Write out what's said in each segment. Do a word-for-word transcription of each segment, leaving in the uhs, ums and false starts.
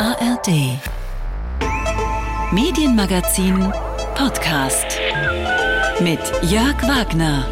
A R D Medienmagazin Podcast mit Jörg Wagner.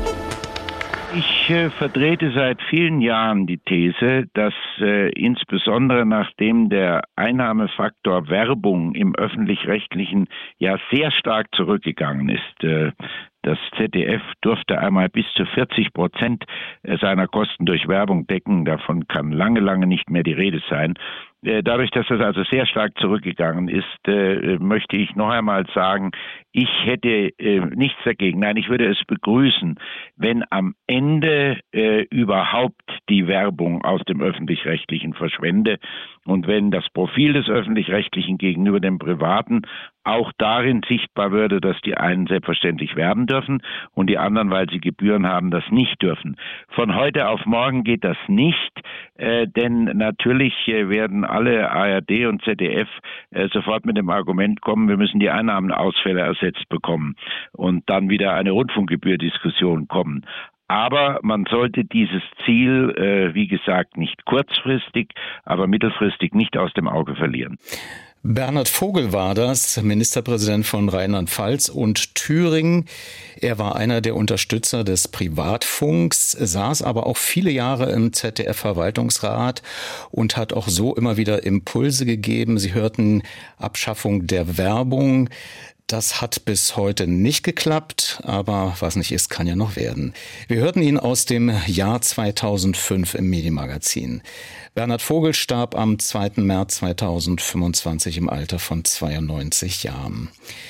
Ich äh, vertrete seit vielen Jahren die These, dass äh, insbesondere nachdem der Einnahmefaktor Werbung im Öffentlich-Rechtlichen ja sehr stark zurückgegangen ist, äh, das Z D F durfte einmal bis zu vierzig Prozent seiner Kosten durch Werbung decken. Davon kann lange, lange nicht mehr die Rede sein. Dadurch, dass das also sehr stark zurückgegangen ist, möchte ich noch einmal sagen, ich hätte nichts dagegen. Nein, ich würde es begrüßen, wenn am Ende überhaupt die Werbung aus dem Öffentlich-Rechtlichen verschwände und wenn das Profil des Öffentlich-Rechtlichen gegenüber dem Privaten auch darin sichtbar würde, dass die einen selbstverständlich werben dürfen und die anderen, weil sie Gebühren haben, das nicht dürfen. Von heute auf morgen geht das nicht, äh, denn natürlich äh, werden alle A R D und Z D F äh, sofort mit dem Argument kommen, wir müssen die Einnahmenausfälle ersetzt bekommen und dann wieder eine Rundfunkgebührdiskussion kommen. Aber man sollte dieses Ziel, äh, wie gesagt, nicht kurzfristig, aber mittelfristig nicht aus dem Auge verlieren. Bernhard Vogel war das, Ministerpräsident von Rheinland-Pfalz und Thüringen. Er war einer der Unterstützer des Privatfunks, saß aber auch viele Jahre im Z D F-Verwaltungsrat und hat auch so immer wieder Impulse gegeben. Sie hörten Abschaffung der Werbung. Das hat bis heute nicht geklappt, aber was nicht ist, kann ja noch werden. Wir hörten ihn aus dem Jahr zweitausendfünf im Medienmagazin. Bernhard Vogel starb am zweiten März zweitausendfünfundzwanzig im Alter von zweiundneunzig Jahren.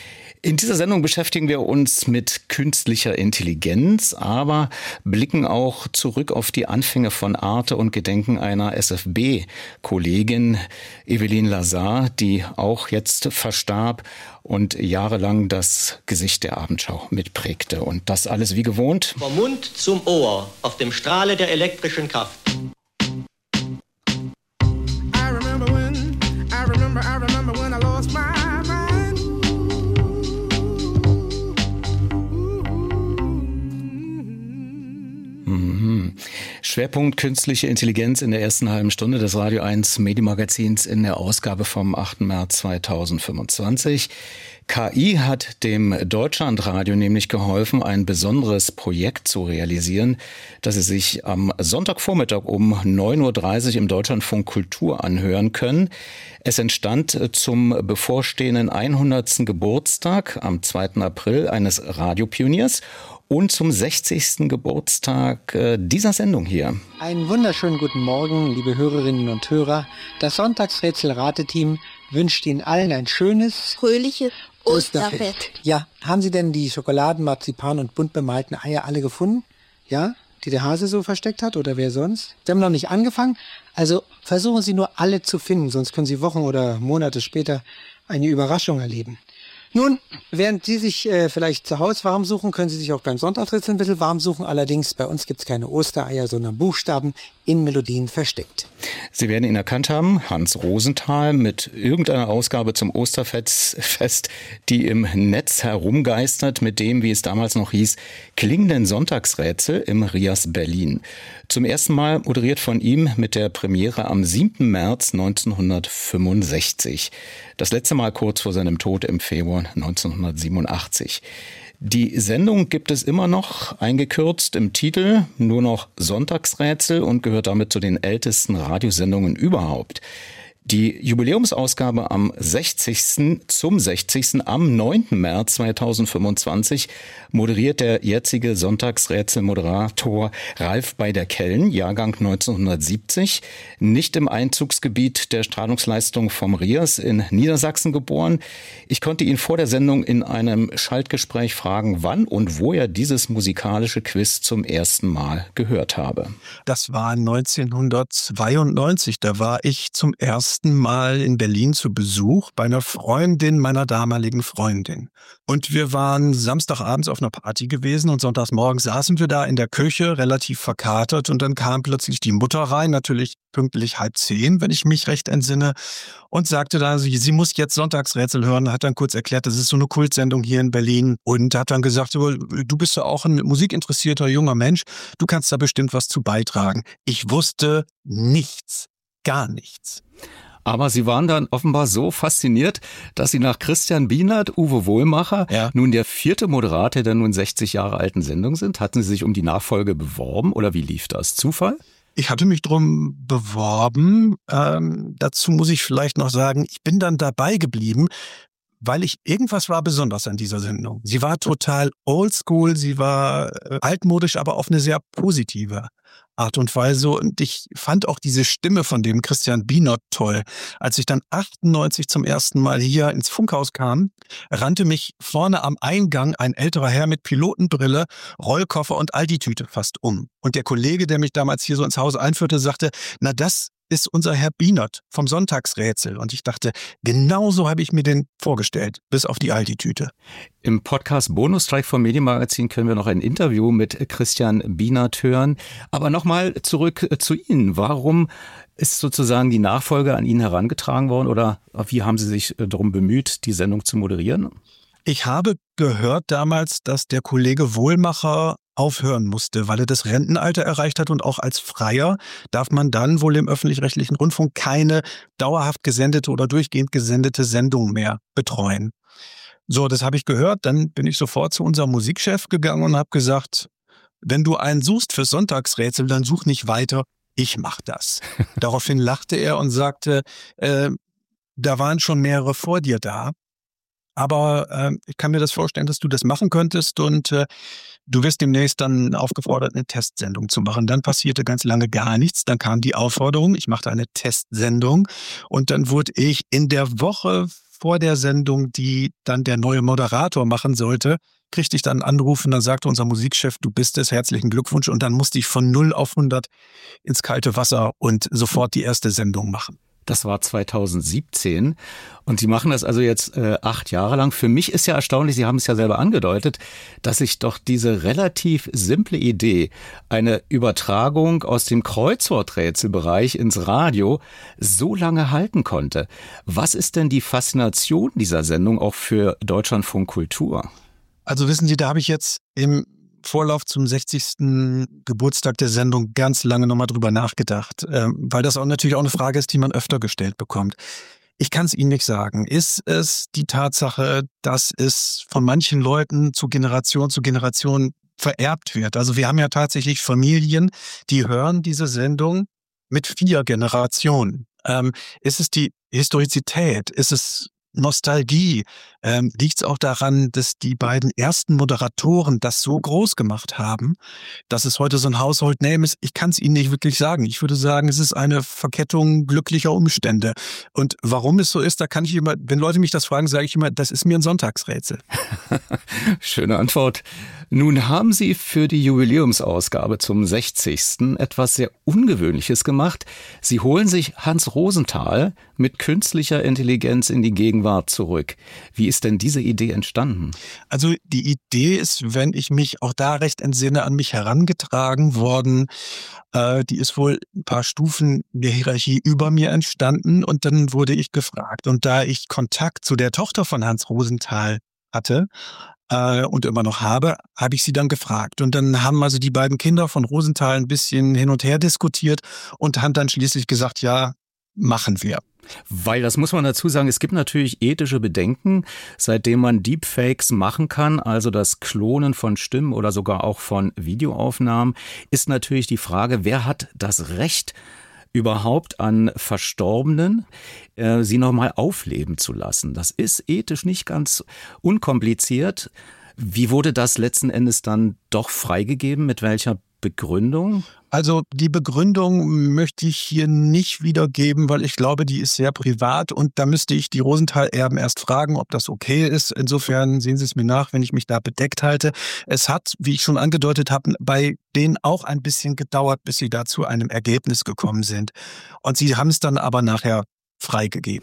In dieser Sendung beschäftigen wir uns mit künstlicher Intelligenz, aber blicken auch zurück auf die Anfänge von Arte und gedenken einer S F B-Kollegin, Evelyn Lazar, die auch jetzt verstarb und jahrelang das Gesicht der Abendschau mitprägte. Und das alles wie gewohnt. Vom Mund zum Ohr, auf dem Strahle der elektrischen Kraft. I remember when, I remember, I remember when I lost my Schwerpunkt künstliche Intelligenz in der ersten halben Stunde des Radio eins Medienmagazins in der Ausgabe vom achten März zweitausendfünfundzwanzig. K I hat dem Deutschlandradio nämlich geholfen, ein besonderes Projekt zu realisieren, das Sie sich am Sonntagvormittag um neun Uhr dreißig im Deutschlandfunk Kultur anhören können. Es entstand zum bevorstehenden hundertsten Geburtstag am zweiten April eines Radiopioniers und zum sechzigsten Geburtstag dieser Sendung hier. Einen wunderschönen guten Morgen, liebe Hörerinnen und Hörer. Das Sonntagsrätsel-Rateteam wünscht Ihnen allen ein schönes, fröhliches Osterfest. Ja, haben Sie denn die Schokoladen, Marzipan und bunt bemalten Eier alle gefunden? Ja, die der Hase so versteckt hat oder wer sonst? Sie haben noch nicht angefangen, also versuchen Sie nur alle zu finden, sonst können Sie Wochen oder Monate später eine Überraschung erleben. Nun, während Sie sich äh, vielleicht zu Hause warm suchen, können Sie sich auch beim Sonntagsrätsel ein bisschen warm suchen. Allerdings, bei uns gibt's keine Ostereier, sondern Buchstaben in Melodien versteckt. Sie werden ihn erkannt haben, Hans Rosenthal, mit irgendeiner Ausgabe zum Osterfest, die im Netz herumgeistert, mit dem, wie es damals noch hieß, klingenden Sonntagsrätsel im Rias Berlin. Zum ersten Mal moderiert von ihm mit der Premiere am siebten März neunzehnhundertfünfundsechzig. Das letzte Mal kurz vor seinem Tod im Februar neunzehnhundertsiebenundachtzig. Die Sendung gibt es immer noch, eingekürzt im Titel, nur noch Sonntagsrätsel und gehört damit zu den ältesten Radiosendungen überhaupt. Die Jubiläumsausgabe am sechzigsten zum sechzigsten am neunten März zweitausendfünfundzwanzig moderiert der jetzige Sonntagsrätselmoderator Ralf Beider-Kellen, Jahrgang neunzehnhundertsiebzig, nicht im Einzugsgebiet der Strahlungsleistung vom Rias in Niedersachsen geboren. Ich konnte ihn vor der Sendung in einem Schaltgespräch fragen, wann und wo er dieses musikalische Quiz zum ersten Mal gehört habe. Das war neunzehnhundertzweiundneunzig, da war ich zum ersten Mal in Berlin zu Besuch bei einer Freundin meiner damaligen Freundin. Und wir waren samstagabends auf einer Party gewesen und sonntagsmorgens saßen wir da in der Küche, relativ verkatert, und dann kam plötzlich die Mutter rein, natürlich pünktlich halb zehn, wenn ich mich recht entsinne, und sagte dann, sie, sie muss jetzt Sonntagsrätsel hören, hat dann kurz erklärt, das ist so eine Kultsendung hier in Berlin, und hat dann gesagt, du bist ja auch ein musikinteressierter junger Mensch, du kannst da bestimmt was zu beitragen. Ich wusste nichts, gar nichts. Aber Sie waren dann offenbar so fasziniert, dass Sie nach Christian Bienert, Uwe Wohlmacher, ja. nun der vierte Moderator der nun sechzig Jahre alten Sendung sind. Hatten Sie sich um die Nachfolge beworben oder wie lief das? Zufall? Ich hatte mich drum beworben. Ähm, dazu muss ich vielleicht noch sagen, ich bin dann dabei geblieben, weil ich irgendwas war besonders an dieser Sendung. Sie war total oldschool, sie war äh, altmodisch, aber auf eine sehr positive Art und Weise. Und ich fand auch diese Stimme von dem Christian Bienert toll. Als ich dann achtundneunzig zum ersten Mal hier ins Funkhaus kam, rannte mich vorne am Eingang ein älterer Herr mit Pilotenbrille, Rollkoffer und Aldi-Tüte fast um. Und der Kollege, der mich damals hier so ins Haus einführte, sagte, na das ist unser Herr Bienert vom Sonntagsrätsel. Und ich dachte, genau so habe ich mir den vorgestellt, bis auf die Aldi-Tüte. Im Podcast Bonustrack vom Medienmagazin können wir noch ein Interview mit Christian Bienert hören. Aber nochmal zurück zu Ihnen. Warum ist sozusagen die Nachfolge an Ihnen herangetragen worden oder wie haben Sie sich darum bemüht, die Sendung zu moderieren? Ich habe gehört damals, dass der Kollege Wohlmacher aufhören musste, weil er das Rentenalter erreicht hat und auch als Freier darf man dann wohl im öffentlich-rechtlichen Rundfunk keine dauerhaft gesendete oder durchgehend gesendete Sendung mehr betreuen. So, das habe ich gehört, dann bin ich sofort zu unserem Musikchef gegangen und habe gesagt, wenn du einen suchst fürs Sonntagsrätsel, dann such nicht weiter, ich mach das. Daraufhin lachte er und sagte, äh, da waren schon mehrere vor dir da. Aber äh, ich kann mir das vorstellen, dass du das machen könntest und äh, du wirst demnächst dann aufgefordert, eine Testsendung zu machen. Dann passierte ganz lange gar nichts. Dann kam die Aufforderung, ich machte eine Testsendung und dann wurde ich in der Woche vor der Sendung, die dann der neue Moderator machen sollte, kriegte ich dann einen Anruf und dann sagte unser Musikchef, du bist es, herzlichen Glückwunsch. Und dann musste ich von null auf hundert ins kalte Wasser und sofort die erste Sendung machen. Das war zweitausendsiebzehn und Sie machen das also jetzt äh, acht Jahre lang. Für mich ist ja erstaunlich, Sie haben es ja selber angedeutet, dass sich doch diese relativ simple Idee, eine Übertragung aus dem Kreuzworträtselbereich ins Radio, so lange halten konnte. Was ist denn die Faszination dieser Sendung auch für Deutschlandfunk Kultur? Also wissen Sie, da habe ich jetzt im Vorlauf zum sechzigsten Geburtstag der Sendung ganz lange nochmal drüber nachgedacht, weil das auch natürlich auch eine Frage ist, die man öfter gestellt bekommt. Ich kann es Ihnen nicht sagen. Ist es die Tatsache, dass es von manchen Leuten zu Generation zu Generation vererbt wird? Also wir haben ja tatsächlich Familien, die hören diese Sendung mit vier Generationen. Ähm, ist es die Historizität? Ist es Nostalgie? Ähm, liegt es auch daran, dass die beiden ersten Moderatoren das so groß gemacht haben, dass es heute so ein Household Name ist? Ich kann es Ihnen nicht wirklich sagen. Ich würde sagen, es ist eine Verkettung glücklicher Umstände. Und warum es so ist, da kann ich immer, wenn Leute mich das fragen, sage ich immer, das ist mir ein Sonntagsrätsel. Schöne Antwort. Nun haben Sie für die Jubiläumsausgabe zum sechzigsten etwas sehr Ungewöhnliches gemacht. Sie holen sich Hans Rosenthal mit künstlicher Intelligenz in die Gegenwart zurück. Wie ist denn diese Idee entstanden? Also die Idee ist, wenn ich mich auch da recht entsinne, an mich herangetragen worden. Äh, die ist wohl ein paar Stufen der Hierarchie über mir entstanden und dann wurde ich gefragt. Und da ich Kontakt zu der Tochter von Hans Rosenthal hatte, und immer noch habe, habe ich sie dann gefragt. Und dann haben also die beiden Kinder von Rosenthal ein bisschen hin und her diskutiert und haben dann schließlich gesagt, ja, machen wir. Weil, das muss man dazu sagen, es gibt natürlich ethische Bedenken, seitdem man Deepfakes machen kann, also das Klonen von Stimmen oder sogar auch von Videoaufnahmen, ist natürlich die Frage, wer hat das Recht, überhaupt an Verstorbenen äh, sie nochmal aufleben zu lassen. Das ist ethisch nicht ganz unkompliziert. Wie wurde das letzten Endes dann doch freigegeben? Mit welcher Begründung? Also die Begründung möchte ich hier nicht wiedergeben, weil ich glaube, die ist sehr privat und da müsste ich die Rosenthal-Erben erst fragen, ob das okay ist. Insofern sehen Sie es mir nach, wenn ich mich da bedeckt halte. Es hat, wie ich schon angedeutet habe, bei denen auch ein bisschen gedauert, bis sie da zu einem Ergebnis gekommen sind. Und sie haben es dann aber nachher freigegeben.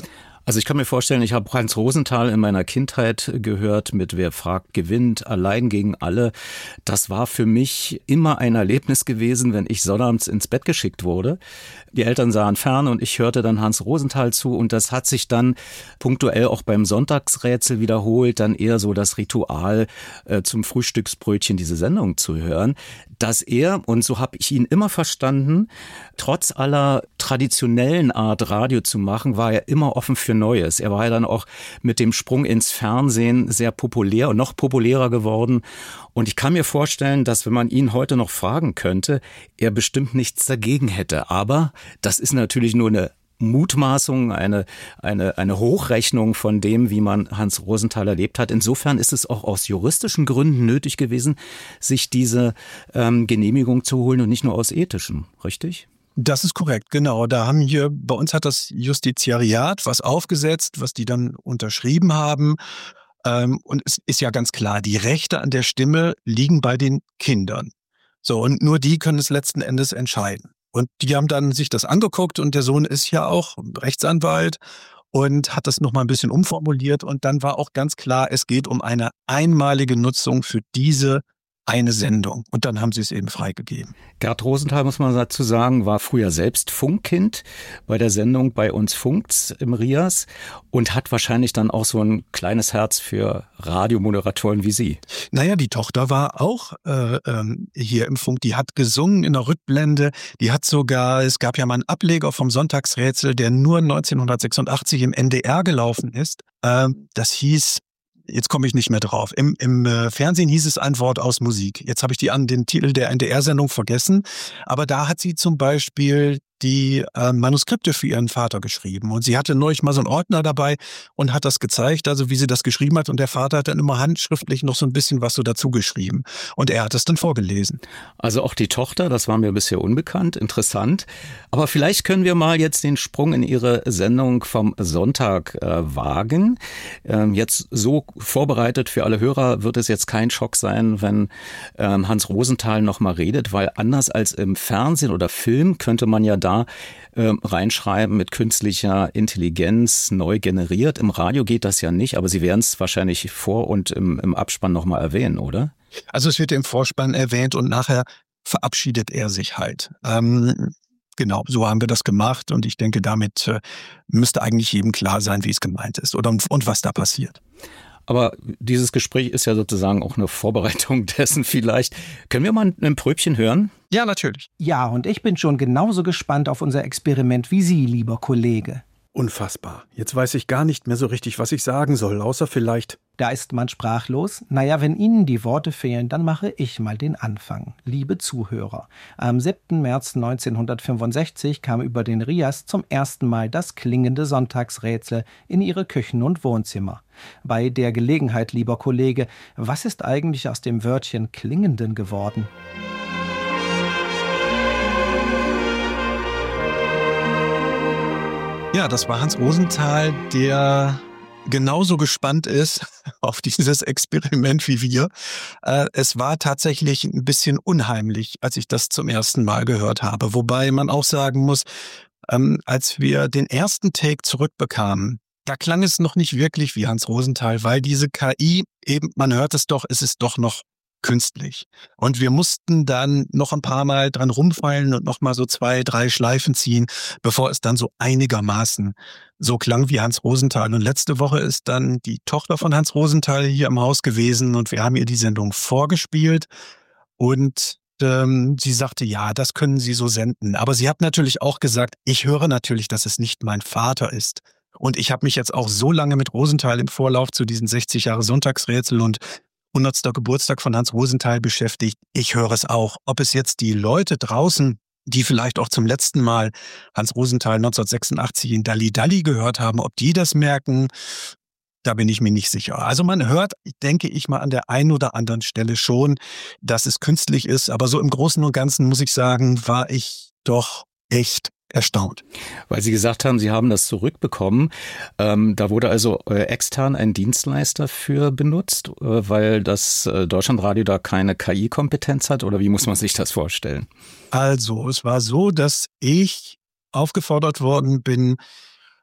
Also ich kann mir vorstellen, ich habe Hans Rosenthal in meiner Kindheit gehört mit Wer fragt, gewinnt, allein gegen alle. Das war für mich immer ein Erlebnis gewesen, wenn ich sonnabends ins Bett geschickt wurde. Die Eltern sahen fern und ich hörte dann Hans Rosenthal zu und das hat sich dann punktuell auch beim Sonntagsrätsel wiederholt, dann eher so das Ritual äh, zum Frühstücksbrötchen diese Sendung zu hören, dass er, und so habe ich ihn immer verstanden, trotz aller traditionellen Art Radio zu machen, war er immer offen für Neues. Er war ja dann auch mit dem Sprung ins Fernsehen sehr populär und noch populärer geworden. Und ich kann mir vorstellen, dass wenn man ihn heute noch fragen könnte, er bestimmt nichts dagegen hätte. Aber das ist natürlich nur eine Mutmaßung, eine, eine, eine Hochrechnung von dem, wie man Hans Rosenthal erlebt hat. Insofern ist es auch aus juristischen Gründen nötig gewesen, sich diese ähm, Genehmigung zu holen und nicht nur aus ethischen, richtig? Das ist korrekt, genau. Da haben hier, bei uns hat das Justiziariat was aufgesetzt, was die dann unterschrieben haben. Ähm, und es ist ja ganz klar, die Rechte an der Stimme liegen bei den Kindern. So, und nur die können es letzten Endes entscheiden. Und die haben dann sich das angeguckt und der Sohn ist ja auch Rechtsanwalt und hat das nochmal ein bisschen umformuliert. Und dann war auch ganz klar, es geht um eine einmalige Nutzung für diese eine Sendung. Und dann haben sie es eben freigegeben. Gerd Rosenthal, muss man dazu sagen, war früher selbst Funkkind bei der Sendung Bei uns funkt's im Rias und hat wahrscheinlich dann auch so ein kleines Herz für Radiomoderatoren wie Sie. Naja, die Tochter war auch äh, ähm, hier im Funk. Die hat gesungen in der Rückblende. Die hat sogar, es gab ja mal einen Ableger vom Sonntagsrätsel, der nur neunzehnhundertsechsundachtzig im N D R gelaufen ist. Ähm, das hieß... Jetzt komme ich nicht mehr drauf. Im, im äh, Fernsehen hieß es ein Wort aus Musik. Jetzt habe ich die an den Titel der N D R-Sendung vergessen. Aber da hat sie zum Beispiel die äh, Manuskripte für ihren Vater geschrieben. Und sie hatte neulich mal so einen Ordner dabei und hat das gezeigt, also wie sie das geschrieben hat. Und der Vater hat dann immer handschriftlich noch so ein bisschen was so dazu geschrieben. Und er hat es dann vorgelesen. Also auch die Tochter, das war mir bisher unbekannt, interessant. Aber vielleicht können wir mal jetzt den Sprung in Ihre Sendung vom Sonntag äh, wagen. Ähm, jetzt so vorbereitet für alle Hörer wird es jetzt kein Schock sein, wenn ähm, Hans Rosenthal noch mal redet, weil anders als im Fernsehen oder Film könnte man ja da äh, reinschreiben mit künstlicher Intelligenz neu generiert. Im Radio geht das ja nicht, aber Sie werden es wahrscheinlich vor und im, im Abspann noch mal erwähnen, oder? Also es wird im Vorspann erwähnt und nachher verabschiedet er sich halt. Ähm, genau, so haben wir das gemacht und ich denke, damit äh, müsste eigentlich jedem klar sein, wie es gemeint ist oder und, und was da passiert. Aber dieses Gespräch ist ja sozusagen auch eine Vorbereitung dessen vielleicht. Können wir mal ein Pröbchen hören? Ja, natürlich. Ja, und ich bin schon genauso gespannt auf unser Experiment wie Sie, lieber Kollege. Unfassbar. Jetzt weiß ich gar nicht mehr so richtig, was ich sagen soll, außer vielleicht... Da ist man sprachlos. Naja, wenn Ihnen die Worte fehlen, dann mache ich mal den Anfang. Liebe Zuhörer, am siebten März neunzehnhundertfünfundsechzig kam über den Rias zum ersten Mal das klingende Sonntagsrätsel in Ihre Küchen und Wohnzimmer. Bei der Gelegenheit, lieber Kollege, was ist eigentlich aus dem Wörtchen klingenden geworden? Ja, das war Hans Rosenthal, der genauso gespannt ist auf dieses Experiment wie wir. Äh, es war tatsächlich ein bisschen unheimlich, als ich das zum ersten Mal gehört habe. Wobei man auch sagen muss, ähm, als wir den ersten Take zurückbekamen, da klang es noch nicht wirklich wie Hans Rosenthal, weil diese K I eben, man hört es doch, es ist doch noch künstlich. Und wir mussten dann noch ein paar Mal dran rumfeilen und noch mal so zwei, drei Schleifen ziehen, bevor es dann so einigermaßen so klang wie Hans Rosenthal. Und letzte Woche ist dann die Tochter von Hans Rosenthal hier im Haus gewesen und wir haben ihr die Sendung vorgespielt und ähm, sie sagte, ja, das können Sie so senden. Aber sie hat natürlich auch gesagt, ich höre natürlich, dass es nicht mein Vater ist. Und ich habe mich jetzt auch so lange mit Rosenthal im Vorlauf zu diesen sechzig Jahre Sonntagsrätsel und hundertsten Geburtstag von Hans Rosenthal beschäftigt. Ich höre es auch. Ob es jetzt die Leute draußen, die vielleicht auch zum letzten Mal Hans Rosenthal neunzehnhundertsechsundachtzig in Dalli Dalli gehört haben, ob die das merken, da bin ich mir nicht sicher. Also man hört, denke ich mal, an der einen oder anderen Stelle schon, dass es künstlich ist. Aber so im Großen und Ganzen, muss ich sagen, war ich doch echt erstaunt. Weil Sie gesagt haben, Sie haben das zurückbekommen. Ähm, da wurde also äh, extern ein Dienstleister für benutzt, äh, weil das äh, Deutschlandradio da keine K I-Kompetenz hat? Oder wie muss man sich das vorstellen? Also, es war so, dass ich aufgefordert worden bin,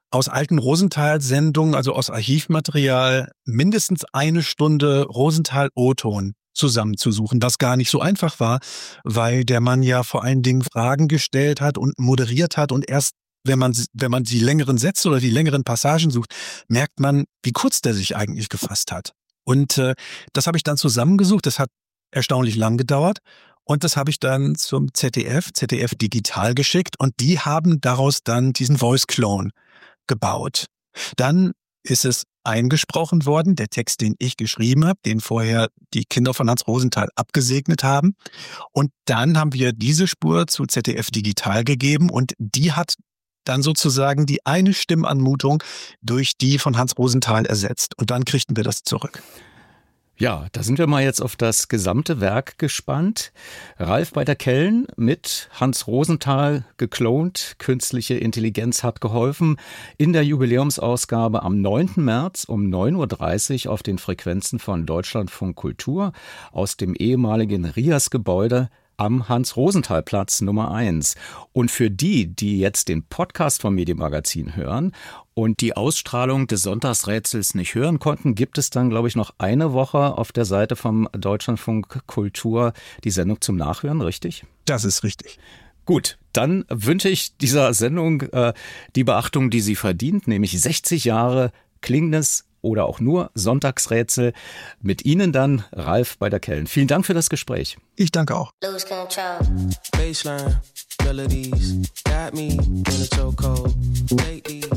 aus alten Rosenthal-Sendungen, also aus Archivmaterial, mindestens eine Stunde Rosenthal-O-Ton zusammenzusuchen, was gar nicht so einfach war, weil der Mann ja vor allen Dingen Fragen gestellt hat und moderiert hat und erst wenn man, wenn man die längeren Sätze oder die längeren Passagen sucht, merkt man, wie kurz der sich eigentlich gefasst hat. Und äh, das habe ich dann zusammengesucht, das hat erstaunlich lang gedauert und das habe ich dann zum Z D F, Z D F Digital geschickt und die haben daraus dann diesen Voice Clone gebaut. Dann ist es eingesprochen worden, der Text, den ich geschrieben habe, den vorher die Kinder von Hans Rosenthal abgesegnet haben. Und dann haben wir diese Spur zu Z D F Digital gegeben und die hat dann sozusagen die eine Stimmanmutung durch die von Hans Rosenthal ersetzt. Und dann kriegten wir das zurück. Ja, da sind wir mal jetzt auf das gesamte Werk gespannt. Ralf bei der Kellen mit Hans Rosenthal geklont. Künstliche Intelligenz hat geholfen. In der Jubiläumsausgabe am neunten März um neun Uhr dreißig auf den Frequenzen von Deutschlandfunk Kultur aus dem ehemaligen Rias-Gebäude am Hans-Rosenthal-Platz Nummer eins. Und für die, die jetzt den Podcast vom Medienmagazin hören und die Ausstrahlung des Sonntagsrätsels nicht hören konnten, gibt es dann, glaube ich, noch eine Woche auf der Seite vom Deutschlandfunk Kultur die Sendung zum Nachhören, richtig? Das ist richtig. Gut, dann wünsche ich dieser Sendung äh, die Beachtung, die sie verdient, nämlich sechzig Jahre klingendes oder auch nur Sonntagsrätsel. Mit Ihnen dann Ralf bei der Kellen. Vielen Dank für das Gespräch. Ich danke auch. Baseline, melodies, got me in a chokehold. Take these.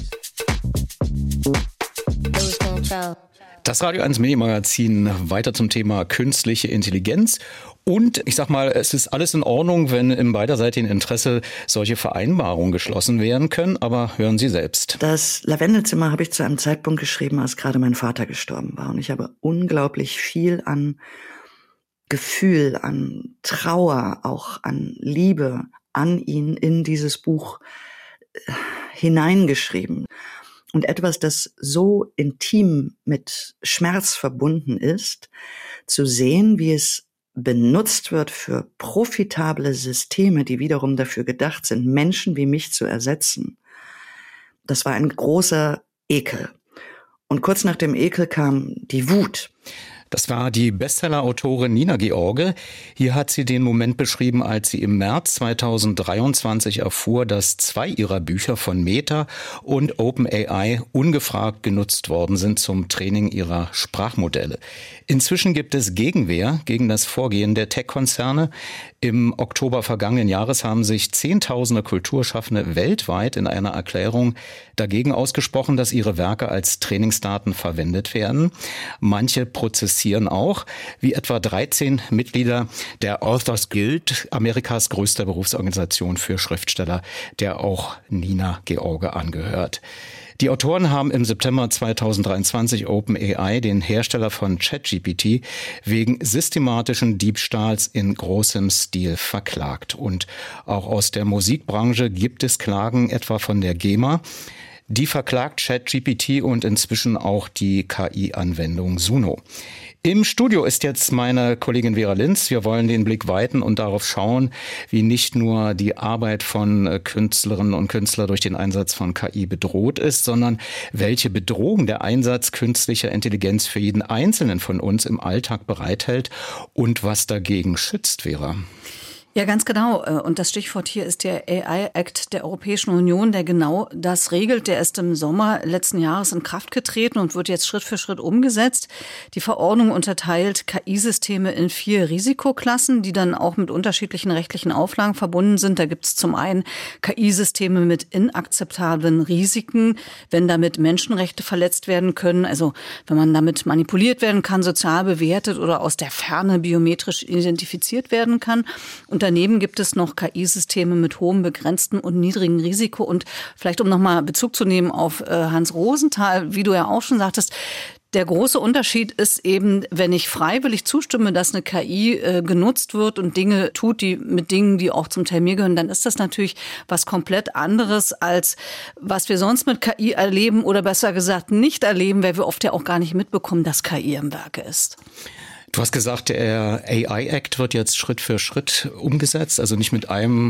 Lose control. Das Radio eins Medienmagazin weiter zum Thema künstliche Intelligenz. Und ich sag mal, es ist alles in Ordnung, wenn im beiderseitigen Interesse solche Vereinbarungen geschlossen werden können. Aber hören Sie selbst. Das Lavendelzimmer habe ich zu einem Zeitpunkt geschrieben, als gerade mein Vater gestorben war. Und ich habe unglaublich viel an Gefühl, an Trauer, auch an Liebe an ihn in dieses Buch hineingeschrieben. Und etwas, das so intim mit Schmerz verbunden ist, zu sehen, wie es benutzt wird für profitable Systeme, die wiederum dafür gedacht sind, Menschen wie mich zu ersetzen. Das war ein großer Ekel. Und kurz nach dem Ekel kam die Wut. Das war die Bestseller-Autorin Nina George. Hier hat sie den Moment beschrieben, als sie im März zweitausenddreiundzwanzig erfuhr, dass zwei ihrer Bücher von Meta und OpenAI ungefragt genutzt worden sind zum Training ihrer Sprachmodelle. Inzwischen gibt es Gegenwehr gegen das Vorgehen der Tech-Konzerne. Im Oktober vergangenen Jahres haben sich Zehntausende Kulturschaffende weltweit in einer Erklärung dagegen ausgesprochen, dass ihre Werke als Trainingsdaten verwendet werden. Manche prozessieren auch, wie etwa dreizehn Mitglieder der Authors Guild, Amerikas größter Berufsorganisation für Schriftsteller, der auch Nina George angehört. Die Autoren haben im September zweitausenddreiundzwanzig OpenAI, den Hersteller von ChatGPT, wegen systematischen Diebstahls in großem Stil verklagt. Und auch aus der Musikbranche gibt es Klagen, etwa von der GEMA. Die verklagt ChatGPT und inzwischen auch die K I-Anwendung Suno. Im Studio ist jetzt meine Kollegin Vera Linz. Wir wollen den Blick weiten und darauf schauen, wie nicht nur die Arbeit von Künstlerinnen und Künstlern durch den Einsatz von K I bedroht ist, sondern welche Bedrohung der Einsatz künstlicher Intelligenz für jeden Einzelnen von uns im Alltag bereithält und was dagegen schützt, Vera. Ja, ganz genau. Und das Stichwort hier ist der A I-Act der Europäischen Union, der genau das regelt. Der ist im Sommer letzten Jahres in Kraft getreten und wird jetzt Schritt für Schritt umgesetzt. Die Verordnung unterteilt K I-Systeme in vier Risikoklassen, die dann auch mit unterschiedlichen rechtlichen Auflagen verbunden sind. Da gibt es zum einen K I-Systeme mit inakzeptablen Risiken, wenn damit Menschenrechte verletzt werden können, also wenn man damit manipuliert werden kann, sozial bewertet oder aus der Ferne biometrisch identifiziert werden kann. Und daneben gibt es noch K I-Systeme mit hohem, begrenztem und niedrigem Risiko. Und vielleicht, um nochmal Bezug zu nehmen auf äh, Hans Rosenthal, wie du ja auch schon sagtest, der große Unterschied ist eben, wenn ich freiwillig zustimme, dass eine K I äh, genutzt wird und Dinge tut, die mit Dingen, die auch zum Teil mir gehören, dann ist das natürlich was komplett anderes, als was wir sonst mit K I erleben oder besser gesagt nicht erleben, weil wir oft ja auch gar nicht mitbekommen, dass K I im Werke ist. Du hast gesagt, der A I-Act wird jetzt Schritt für Schritt umgesetzt, also nicht mit einem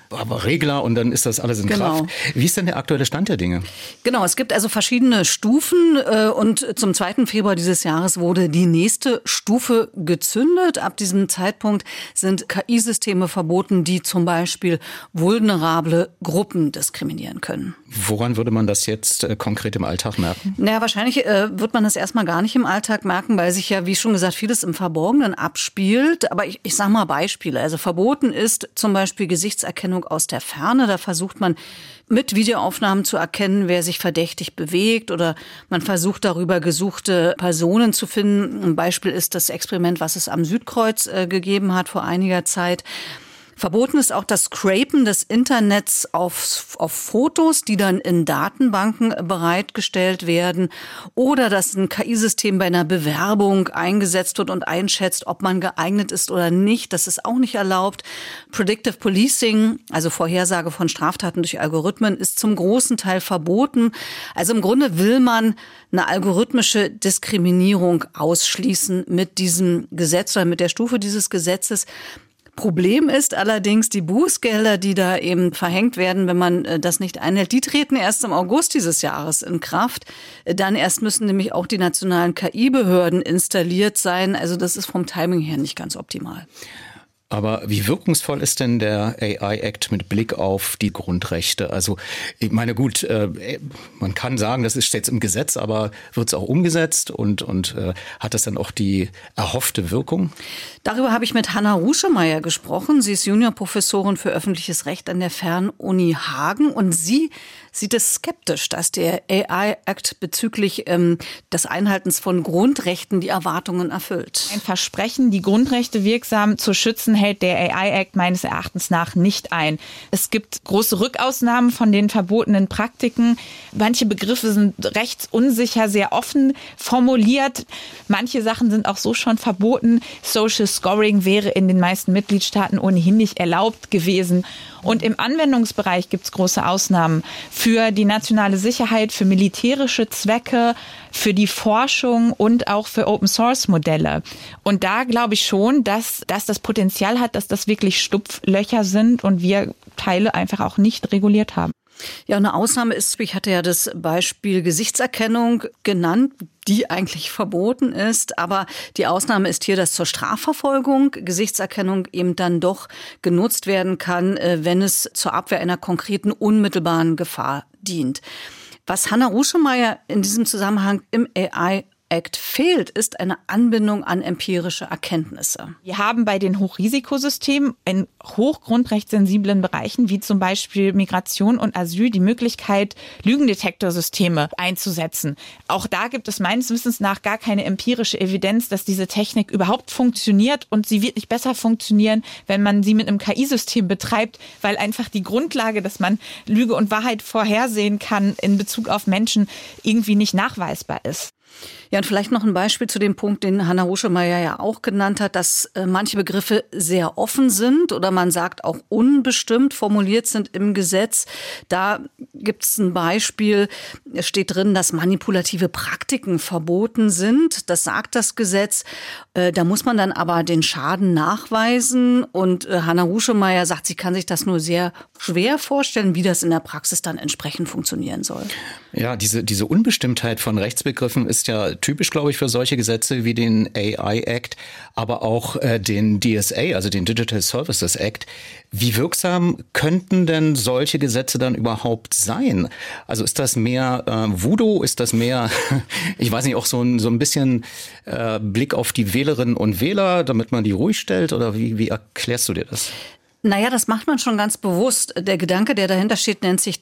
aber Regler und dann ist das alles in Genau. Kraft. Wie ist denn der aktuelle Stand der Dinge? Genau, es gibt also verschiedene Stufen äh, und zum zweiten Februar dieses Jahres wurde die nächste Stufe gezündet. Ab diesem Zeitpunkt sind K I-Systeme verboten, die zum Beispiel vulnerable Gruppen diskriminieren können. Woran würde man das jetzt äh, konkret im Alltag merken? Naja, wahrscheinlich äh, wird man das erstmal gar nicht im Alltag merken, weil sich ja, wie schon gesagt, vieles im Verborgenen abspielt. Aber ich, ich sage mal Beispiele. Also verboten ist zum Beispiel Gesichtserkennung aus der Ferne. Da versucht man mit Videoaufnahmen zu erkennen, wer sich verdächtig bewegt, oder man versucht darüber gesuchte Personen zu finden. Ein Beispiel ist das Experiment, was es am Südkreuz äh, gegeben hat vor einiger Zeit. Verboten ist auch das Scrapen des Internets auf, auf Fotos, die dann in Datenbanken bereitgestellt werden, oder dass ein K I-System bei einer Bewerbung eingesetzt wird und einschätzt, ob man geeignet ist oder nicht. Das ist auch nicht erlaubt. Predictive Policing, also Vorhersage von Straftaten durch Algorithmen, ist zum großen Teil verboten. Also im Grunde will man eine algorithmische Diskriminierung ausschließen mit diesem Gesetz oder mit der Stufe dieses Gesetzes. Problem ist allerdings, die Bußgelder, die da eben verhängt werden, wenn man das nicht einhält, die treten erst im August dieses Jahres in Kraft. Dann erst müssen nämlich auch die nationalen K I-Behörden installiert sein. Also das ist vom Timing her nicht ganz optimal. Aber wie wirkungsvoll ist denn der A I-Act mit Blick auf die Grundrechte? Also ich meine, gut, äh, man kann sagen, das ist jetzt im Gesetz, aber wird es auch umgesetzt und, und äh, hat das dann auch die erhoffte Wirkung? Darüber habe ich mit Hanna Ruschemeyer gesprochen. Sie ist Juniorprofessorin für öffentliches Recht an der Fernuni Hagen und sie sieht es skeptisch, dass der A I-Act bezüglich ähm, des Einhaltens von Grundrechten die Erwartungen erfüllt. Ein Versprechen, die Grundrechte wirksam zu schützen, hält der A I-Act meines Erachtens nach nicht ein. Es gibt große Rückausnahmen von den verbotenen Praktiken. Manche Begriffe sind rechtsunsicher, sehr offen formuliert. Manche Sachen sind auch so schon verboten. Social Scoring wäre in den meisten Mitgliedstaaten ohnehin nicht erlaubt gewesen. Und im Anwendungsbereich gibt es große Ausnahmen für die nationale Sicherheit, für militärische Zwecke, für die Forschung und auch für Open-Source-Modelle. Und da glaube ich schon, dass, dass das Potenzial hat, dass das wirklich Schlupflöcher sind und wir Teile einfach auch nicht reguliert haben. Ja, eine Ausnahme ist, ich hatte ja das Beispiel Gesichtserkennung genannt, die eigentlich verboten ist. Aber die Ausnahme ist hier, dass zur Strafverfolgung Gesichtserkennung eben dann doch genutzt werden kann, wenn es zur Abwehr einer konkreten unmittelbaren Gefahr dient. Was Hanna Ruschemeyer in diesem Zusammenhang im A I-Act fehlt, ist eine Anbindung an empirische Erkenntnisse. Wir haben bei den Hochrisikosystemen in hochgrundrechtssensiblen Bereichen, wie zum Beispiel Migration und Asyl, die Möglichkeit, Lügendetektorsysteme einzusetzen. Auch da gibt es meines Wissens nach gar keine empirische Evidenz, dass diese Technik überhaupt funktioniert, und sie wird nicht besser funktionieren, wenn man sie mit einem K I-System betreibt, weil einfach die Grundlage, dass man Lüge und Wahrheit vorhersehen kann in Bezug auf Menschen, irgendwie nicht nachweisbar ist. Ja, und vielleicht noch ein Beispiel zu dem Punkt, den Hanna Ruschemeyer ja auch genannt hat, dass äh, manche Begriffe sehr offen sind oder man sagt auch unbestimmt formuliert sind im Gesetz. Da gibt es ein Beispiel, es steht drin, dass manipulative Praktiken verboten sind. Das sagt das Gesetz. Äh, da muss man dann aber den Schaden nachweisen. Und äh, Hanna Ruschemeyer sagt, sie kann sich das nur sehr schwer vorstellen, wie das in der Praxis dann entsprechend funktionieren soll. Ja, diese, diese Unbestimmtheit von Rechtsbegriffen ist ja typisch, glaube ich, für solche Gesetze wie den A I-Act, aber auch äh, den D S A, also den Digital Services Act. Wie wirksam könnten denn solche Gesetze dann überhaupt sein? Also ist das mehr äh, Voodoo? Ist das mehr, ich weiß nicht, auch so ein, so ein bisschen äh, Blick auf die Wählerinnen und Wähler, damit man die ruhig stellt? Oder wie, wie erklärst du dir das? Naja, das macht man schon ganz bewusst. Der Gedanke, der dahinter steht, nennt sich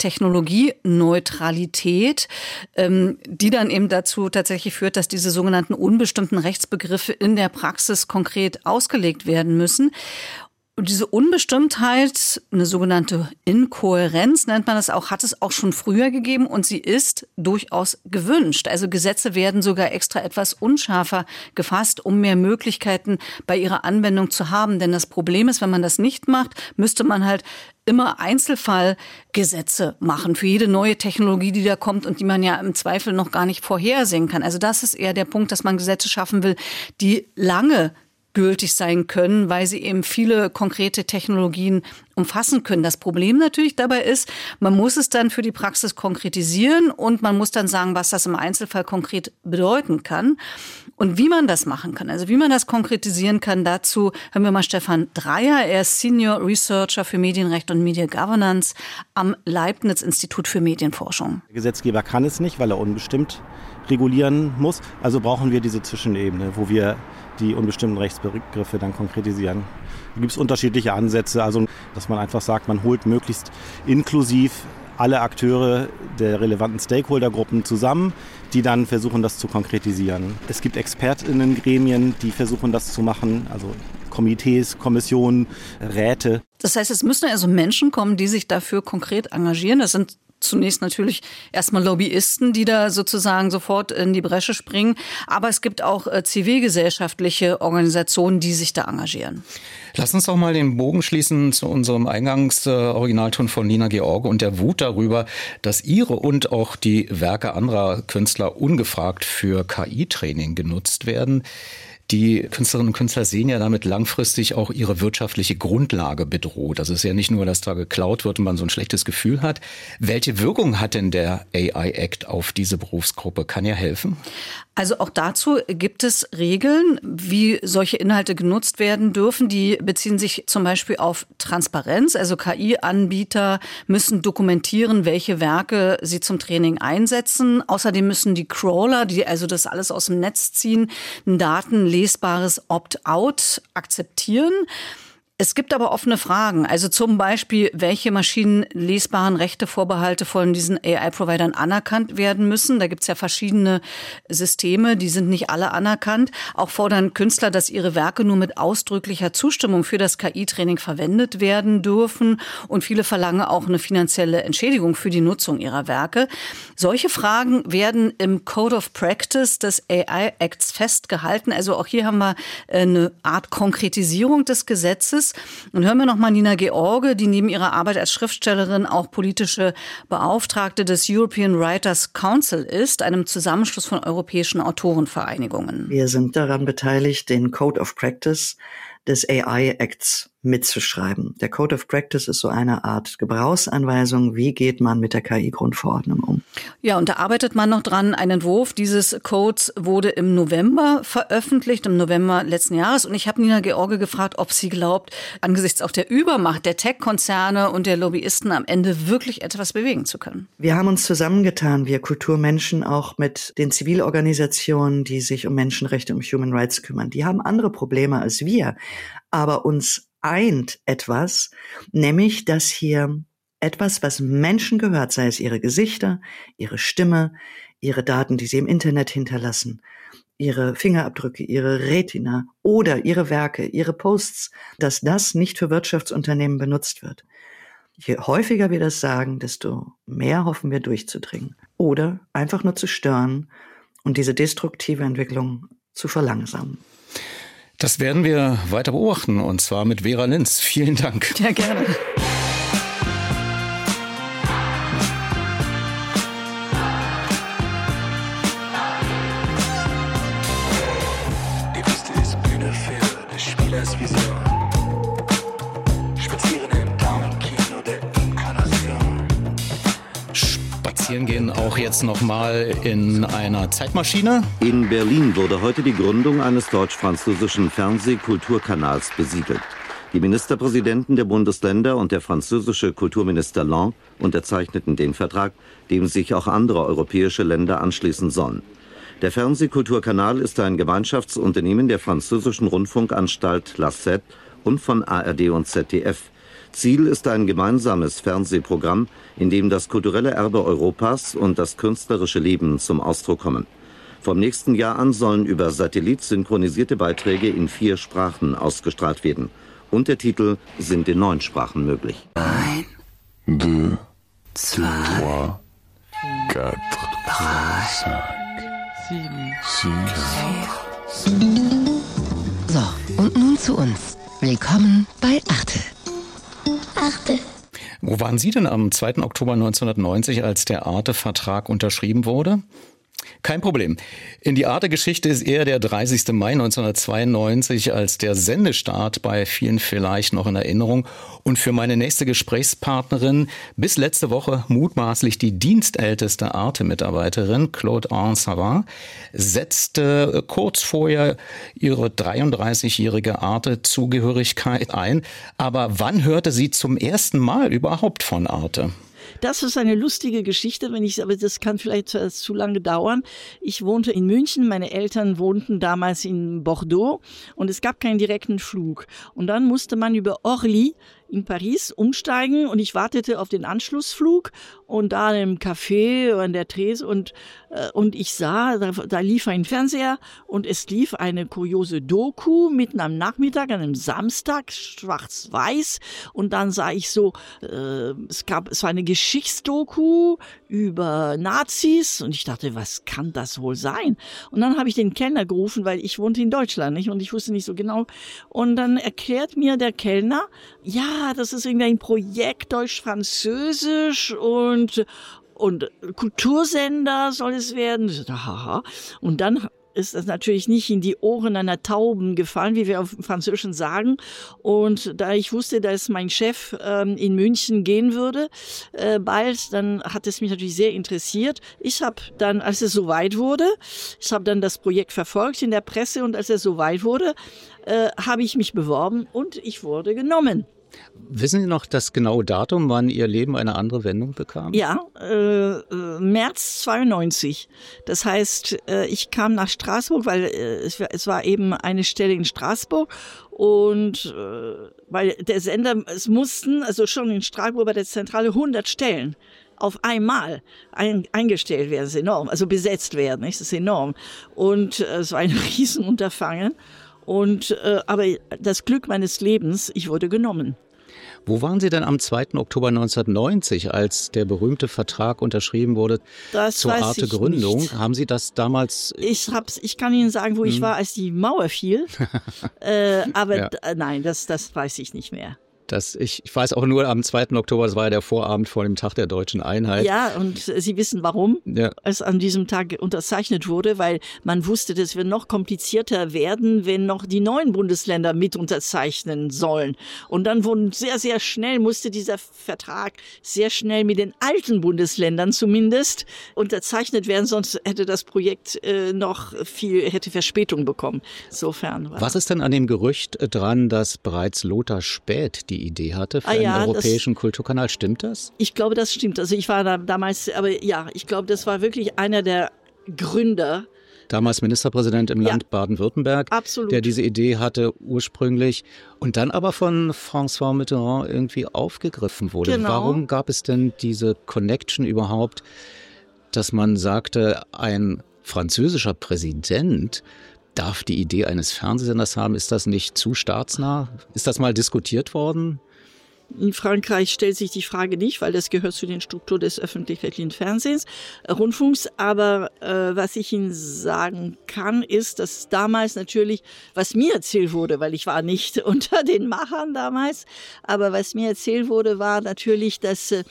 Technologieneutralität, ähm, die dann eben dazu tatsächlich führt, dass diese sogenannten unbestimmten Rechtsbegriffe in der Praxis konkret ausgelegt werden müssen. Und diese Unbestimmtheit, eine sogenannte Inkohärenz nennt man das auch, hat es auch schon früher gegeben und sie ist durchaus gewünscht. Also Gesetze werden sogar extra etwas unscharfer gefasst, um mehr Möglichkeiten bei ihrer Anwendung zu haben. Denn das Problem ist, wenn man das nicht macht, müsste man halt immer Einzelfallgesetze machen für jede neue Technologie, die da kommt und die man ja im Zweifel noch gar nicht vorhersehen kann. Also das ist eher der Punkt, dass man Gesetze schaffen will, die lange gültig sein können, weil sie eben viele konkrete Technologien umfassen können. Das Problem natürlich dabei ist, man muss es dann für die Praxis konkretisieren und man muss dann sagen, was das im Einzelfall konkret bedeuten kann und wie man das machen kann. Also wie man das konkretisieren kann, dazu hören wir mal Stefan Dreyer. Er ist Senior Researcher für Medienrecht und Media Governance am Leibniz-Institut für Medienforschung. Der Gesetzgeber kann es nicht, weil er unbestimmt regulieren muss. Also brauchen wir diese Zwischenebene, wo wir die unbestimmten Rechtsbegriffe dann konkretisieren. Da gibt es unterschiedliche Ansätze, also dass man einfach sagt, man holt möglichst inklusiv alle Akteure der relevanten Stakeholdergruppen zusammen, die dann versuchen, das zu konkretisieren. Es gibt ExpertInnen-Gremien, die versuchen, das zu machen, also Komitees, Kommissionen, Räte. Das heißt, es müssen also Menschen kommen, die sich dafür konkret engagieren. Das sind zunächst natürlich erstmal Lobbyisten, die da sozusagen sofort in die Bresche springen. Aber es gibt auch äh, zivilgesellschaftliche Organisationen, die sich da engagieren. Lass uns doch mal den Bogen schließen zu unserem Eingangs-Originalton von Nina George und der Wut darüber, dass ihre und auch die Werke anderer Künstler ungefragt für K I-Training genutzt werden. Die Künstlerinnen und Künstler sehen ja damit langfristig auch ihre wirtschaftliche Grundlage bedroht. Also es ist ja nicht nur, dass da geklaut wird und man so ein schlechtes Gefühl hat. Welche Wirkung hat denn der A I-Act auf diese Berufsgruppe? Kann er helfen? Also auch dazu gibt es Regeln, wie solche Inhalte genutzt werden dürfen. Die beziehen sich zum Beispiel auf Transparenz. Also K I-Anbieter müssen dokumentieren, welche Werke sie zum Training einsetzen. Außerdem müssen die Crawler, die also das alles aus dem Netz ziehen, ein datenlesbares Opt-out akzeptieren. Es gibt aber offene Fragen, also zum Beispiel, welche maschinenlesbaren Rechtevorbehalte von diesen A I-Providern anerkannt werden müssen. Da gibt es ja verschiedene Systeme, die sind nicht alle anerkannt. Auch fordern Künstler, dass ihre Werke nur mit ausdrücklicher Zustimmung für das K I-Training verwendet werden dürfen. Und viele verlangen auch eine finanzielle Entschädigung für die Nutzung ihrer Werke. Solche Fragen werden im Code of Practice des A I-Acts festgehalten. Also auch hier haben wir eine Art Konkretisierung des Gesetzes. Und hören wir noch mal Nina George, die neben ihrer Arbeit als Schriftstellerin auch politische Beauftragte des European Writers Council ist, einem Zusammenschluss von europäischen Autorenvereinigungen. Wir sind daran beteiligt, den Code of Practice des A I-Acts mitzuschreiben. Der Code of Practice ist so eine Art Gebrauchsanweisung, wie geht man mit der K I-Grundverordnung um. Ja, und da arbeitet man noch dran. Ein Entwurf dieses Codes wurde im November veröffentlicht, im November letzten Jahres. Und ich habe Nina George gefragt, ob sie glaubt, angesichts auch der Übermacht der Tech-Konzerne und der Lobbyisten am Ende wirklich etwas bewegen zu können. Wir haben uns zusammengetan, wir Kulturmenschen, auch mit den Zivilorganisationen, die sich um Menschenrechte, um Human Rights kümmern. Die haben andere Probleme als wir. Aber uns eint etwas, nämlich, dass hier etwas, was Menschen gehört, sei es ihre Gesichter, ihre Stimme, ihre Daten, die sie im Internet hinterlassen, ihre Fingerabdrücke, ihre Retina oder ihre Werke, ihre Posts, dass das nicht für Wirtschaftsunternehmen benutzt wird. Je häufiger wir das sagen, desto mehr hoffen wir durchzudringen oder einfach nur zu stören und diese destruktive Entwicklung zu verlangsamen. Das werden wir weiter beobachten, und zwar mit Vera Linz. Vielen Dank. Ja, gerne. Die Piste ist Bühne für des Spielers Vision. Spazieren im Daumenkino der Inkarnation. Spazieren gehen auch jetzt noch mal in einer Zeitmaschine. In Berlin wurde heute die Gründung eines deutsch-französischen Fernseh-Kulturkanals besiegelt. Die Ministerpräsidenten der Bundesländer und der französische Kulturminister Lang unterzeichneten den Vertrag, dem sich auch andere europäische Länder anschließen sollen. Der Fernseh-Kulturkanal ist ein Gemeinschaftsunternehmen der französischen Rundfunkanstalt La sept und von A R D und Z D F. Ziel ist ein gemeinsames Fernsehprogramm, in dem das kulturelle Erbe Europas und das künstlerische Leben zum Ausdruck kommen. Vom nächsten Jahr an sollen über Satellit synchronisierte Beiträge in vier Sprachen ausgestrahlt werden. Untertitel sind in neun Sprachen möglich. Ein, deux, zwei, quatre, cinq, six, So, und nun zu uns. Willkommen bei Arte. Arte. Wo waren Sie denn am zweiten Oktober neunzehnhundertneunzig, als der Arte-Vertrag unterschrieben wurde? Kein Problem. In die Arte-Geschichte ist eher der dreißigster Mai neunzehnhundertzweiundneunzig als der Sendestart bei vielen vielleicht noch in Erinnerung. Und für meine nächste Gesprächspartnerin bis letzte Woche mutmaßlich die dienstälteste Arte-Mitarbeiterin, Claude-Anne Savin, setzte kurz vorher ihre dreiunddreißigjährige Arte-Zugehörigkeit ein. Aber wann hörte sie zum ersten Mal überhaupt von Arte? Das ist eine lustige Geschichte, wenn ich, aber das kann vielleicht zu lange dauern. Ich wohnte in München, meine Eltern wohnten damals in Bordeaux und es gab keinen direkten Flug. Und dann musste man über Orly in Paris umsteigen und ich wartete auf den Anschlussflug und da im Café an der Trese und äh, und ich sah, da, da lief ein Fernseher und es lief eine kuriose Doku mitten am Nachmittag, an einem Samstag, schwarz-weiß und dann sah ich so, äh, es gab, es war eine Geschichtsdoku über Nazis und ich dachte, was kann das wohl sein? Und dann habe ich den Kellner gerufen, weil ich wohnte in Deutschland, nicht? Und ich wusste nicht so genau und dann erklärt mir der Kellner, ja, das ist irgendwie ein Projekt Deutsch-Französisch und, und Kultursender soll es werden. Haha. Und dann ist das natürlich nicht in die Ohren einer Tauben gefallen, wie wir auf Französischen sagen. Und da ich wusste, dass mein Chef ähm, in München gehen würde, äh, bald, dann hat es mich natürlich sehr interessiert. Ich habe dann, als es soweit wurde, ich habe dann das Projekt verfolgt in der Presse und als es soweit wurde, äh, habe ich mich beworben und ich wurde genommen. Wissen Sie noch das genaue Datum, wann Ihr Leben eine andere Wendung bekam? Ja, äh, März zweiundneunzig. Das heißt, äh, ich kam nach Straßburg, weil äh, es, es war eben eine Stelle in Straßburg und äh, weil der Sender, es mussten, also schon in Straßburg bei der Zentrale hundert Stellen auf einmal ein, eingestellt werden. Das ist enorm, also besetzt werden, nicht? Das ist enorm. Und äh, es war ein Riesenunterfangen. Und äh, aber das Glück meines Lebens, ich wurde genommen. Wo waren Sie denn am zweiten Oktober neunzehnhundertneunzig, als der berühmte Vertrag unterschrieben wurde das zur Arte-Gründung? Haben Sie das damals? Ich hab's, ich kann Ihnen sagen, wo hm. ich war, als die Mauer fiel. äh, aber ja. d- nein, das, das weiß ich nicht mehr. Das, ich, ich weiß auch nur am zweiten Oktober, das war ja der Vorabend vor dem Tag der deutschen Einheit. Ja, und Sie wissen warum ja. es an diesem Tag unterzeichnet wurde, weil man wusste, das wird noch komplizierter werden, wenn noch die neuen Bundesländer mit unterzeichnen sollen. Und dann wurden sehr, sehr schnell, musste dieser Vertrag sehr schnell mit den alten Bundesländern zumindest unterzeichnet werden, sonst hätte das Projekt äh, noch viel, hätte Verspätung bekommen. Insofern war Was ist denn an dem Gerücht dran, dass bereits Lothar Späth die Idee hatte für ah, ja, einen europäischen das, Kulturkanal. Stimmt das? Ich glaube, das stimmt. Also ich war da damals, aber ja, ich glaube, das war wirklich einer der Gründer. Damals Ministerpräsident im Land ja, Baden-Württemberg, absolut. Der diese Idee hatte ursprünglich und dann aber von François Mitterrand irgendwie aufgegriffen wurde. Genau. Warum gab es denn diese Connection überhaupt, dass man sagte, ein französischer Präsident darf die Idee eines Fernsehsenders haben? Ist das nicht zu staatsnah? Ist das mal diskutiert worden? In Frankreich stellt sich die Frage nicht, weil das gehört zu den Strukturen des öffentlich-rechtlichen Fernsehens, äh, Rundfunks. Aber äh, was ich Ihnen sagen kann, ist, dass damals natürlich, was mir erzählt wurde, weil ich war nicht unter den Machern damals, aber was mir erzählt wurde, war natürlich, dass äh,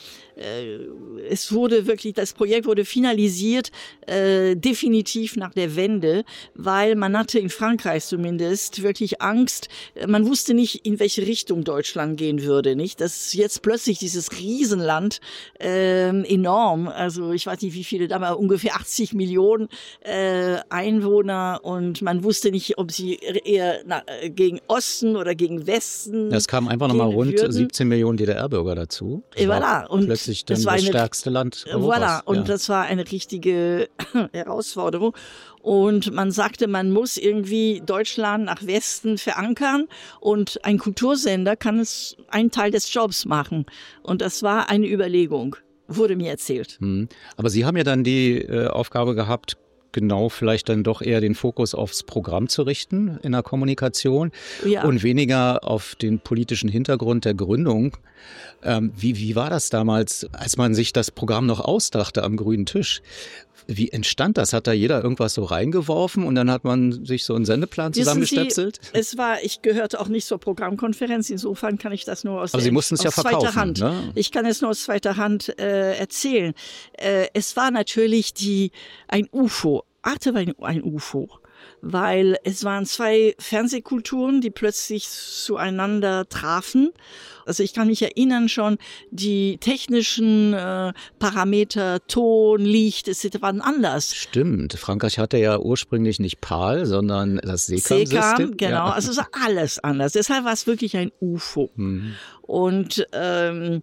es wurde wirklich, das Projekt wurde finalisiert, äh, definitiv nach der Wende, weil man hatte in Frankreich zumindest wirklich Angst. Man wusste nicht, in welche Richtung Deutschland gehen würde, nicht? Dass jetzt plötzlich dieses Riesenland äh, enorm, also ich weiß nicht, wie viele, da war ungefähr achtzig Millionen äh, Einwohner und man wusste nicht, ob sie eher na, gegen Osten oder gegen Westen. Es kamen einfach nochmal rund würden. siebzehn Millionen D D R-Bürger dazu. Das voilà. Und plötzlich dann das, war das eine, stärkste Land Europas. Voilà. Und ja. das war eine richtige Herausforderung. Und man sagte, man muss irgendwie Deutschland nach Westen verankern und ein Kultursender kann es einen Teil des Jobs machen. Und das war eine Überlegung, wurde mir erzählt. Hm. Aber Sie haben ja dann die äh, Aufgabe gehabt, genau vielleicht dann doch eher den Fokus aufs Programm zu richten in der Kommunikation ja. und weniger auf den politischen Hintergrund der Gründung. Ähm, wie, wie war das damals, als man sich das Programm noch ausdachte am grünen Tisch? Wie entstand das? Hat da jeder irgendwas so reingeworfen und dann hat man sich so einen Sendeplan zusammengestöpselt? Sie, es war, ich gehörte auch nicht zur Programmkonferenz, insofern kann ich das nur aus, Aber Sie mussten es aus ja zweiter verkaufen, Hand. Ne? Ich kann es nur aus zweiter Hand äh, erzählen. Äh, es war natürlich die ein U F O. Arte war ein, ein U F O. Weil es waren zwei Fernsehkulturen, die plötzlich zueinander trafen. Also ich kann mich erinnern schon, die technischen äh, Parameter, Ton, Licht, et cetera waren anders. Stimmt. Frankreich hatte ja ursprünglich nicht PAL, sondern das SECAM-System. SECAM, genau. Ja. Also es war alles anders. Deshalb war es wirklich ein U F O. Mhm. Und ähm,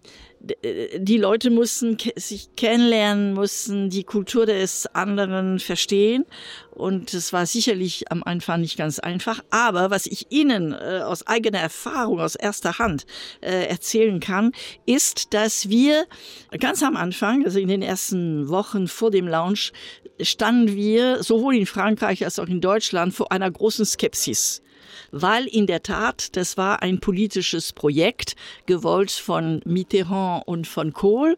die Leute mussten ke- sich kennenlernen, mussten die Kultur des anderen verstehen. Und es war sicherlich am Anfang nicht ganz einfach. Aber was ich Ihnen äh, aus eigener Erfahrung, aus erster Hand äh, erzählen kann, ist, dass wir ganz am Anfang, also in den ersten Wochen vor dem Launch, standen wir sowohl in Frankreich als auch in Deutschland vor einer großen Skepsis. Weil in der Tat, das war ein politisches Projekt, gewollt von Mitterrand und von Kohl.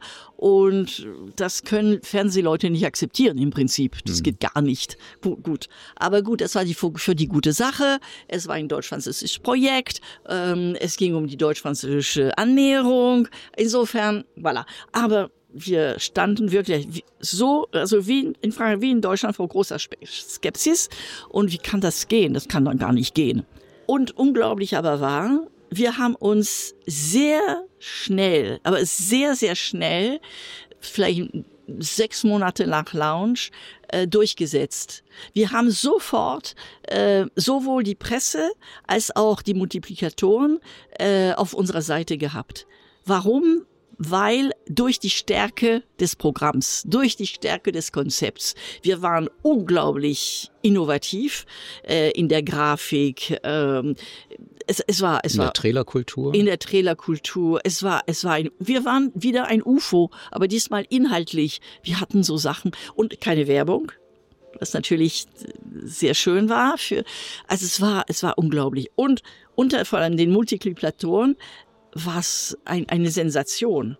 Und das können Fernsehleute nicht akzeptieren im Prinzip. Das geht gar nicht. Gut. Aber gut, das war die, für die gute Sache. Es war ein deutsch-französisches Projekt. Ähm, es ging um die deutsch-französische Annäherung. Insofern, voilà. Aber wir standen wirklich so, also wie in Frankreich, wie in Deutschland vor großer Skepsis. Und wie kann das gehen? Das kann dann gar nicht gehen. Und unglaublich aber war, wir haben uns sehr schnell, aber sehr, sehr schnell, vielleicht sechs Monate nach Launch, äh, durchgesetzt. Wir haben sofort äh, sowohl die Presse als auch die Multiplikatoren äh, auf unserer Seite gehabt. Warum? Weil durch die Stärke des Programms, durch die Stärke des Konzepts, wir waren unglaublich innovativ äh, in der Grafik. Ähm, es, es war, es in war der Trailerkultur. In der Trailerkultur. Es war, es war ein, wir waren wieder ein U F O, aber diesmal inhaltlich. Wir hatten so Sachen und keine Werbung. Was natürlich sehr schön war für, also es war, es war unglaublich. Und unter vor allem den Multiplikatoren war es ein, eine Sensation.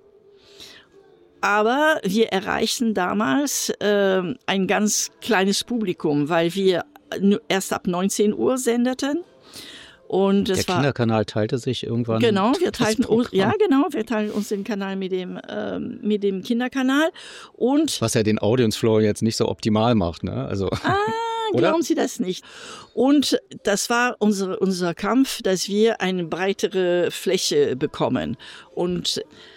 Aber wir erreichten damals äh, ein ganz kleines Publikum, weil wir erst ab neunzehn Uhr sendeten. Und das der Kinderkanal teilte sich irgendwann. Genau, wir teilten uns, ja genau, wir teilen uns den Kanal mit dem ähm, mit dem Kinderkanal und was ja den Audience Flow jetzt nicht so optimal macht, ne? Also ah, glauben Sie das nicht? Und das war unser unser Kampf, dass wir eine breitere Fläche bekommen und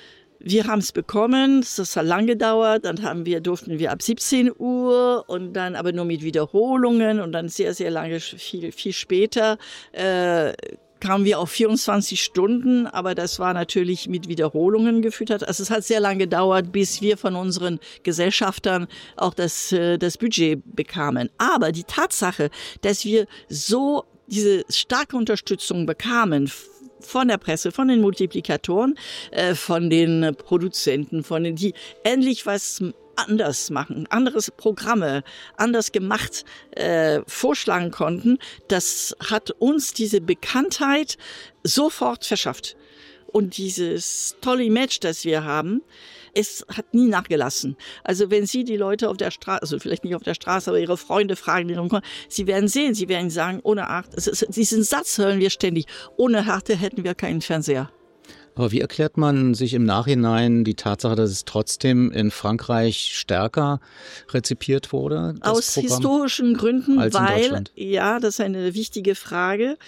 wir haben es bekommen, das hat lange gedauert, dann haben wir, durften wir ab siebzehn Uhr und dann aber nur mit Wiederholungen und dann sehr, sehr lange, viel, viel später äh, kamen wir auf vierundzwanzig Stunden, aber das war natürlich mit Wiederholungen gefüttert. Also es hat sehr lange gedauert, bis wir von unseren Gesellschaftern auch das, äh, das Budget bekamen. Aber die Tatsache, dass wir so diese starke Unterstützung bekamen, von der Presse, von den Multiplikatoren, äh, von den Produzenten, von den, die endlich was anders machen, anderes Programme, anders gemacht äh, vorschlagen konnten, das hat uns diese Bekanntheit sofort verschafft. Und dieses tolle Image, das wir haben, es hat nie nachgelassen. Also wenn Sie die Leute auf der Straße, also vielleicht nicht auf der Straße, aber Ihre Freunde fragen, die rumkommen, Sie werden sehen, Sie werden sagen, ohne Arte, also diesen Satz hören wir ständig, ohne Arte hätten wir keinen Fernseher. Aber wie erklärt man sich im Nachhinein die Tatsache, dass es trotzdem in Frankreich stärker rezipiert wurde? Aus Programm, historischen Gründen, weil, in ja, das ist eine wichtige Frage.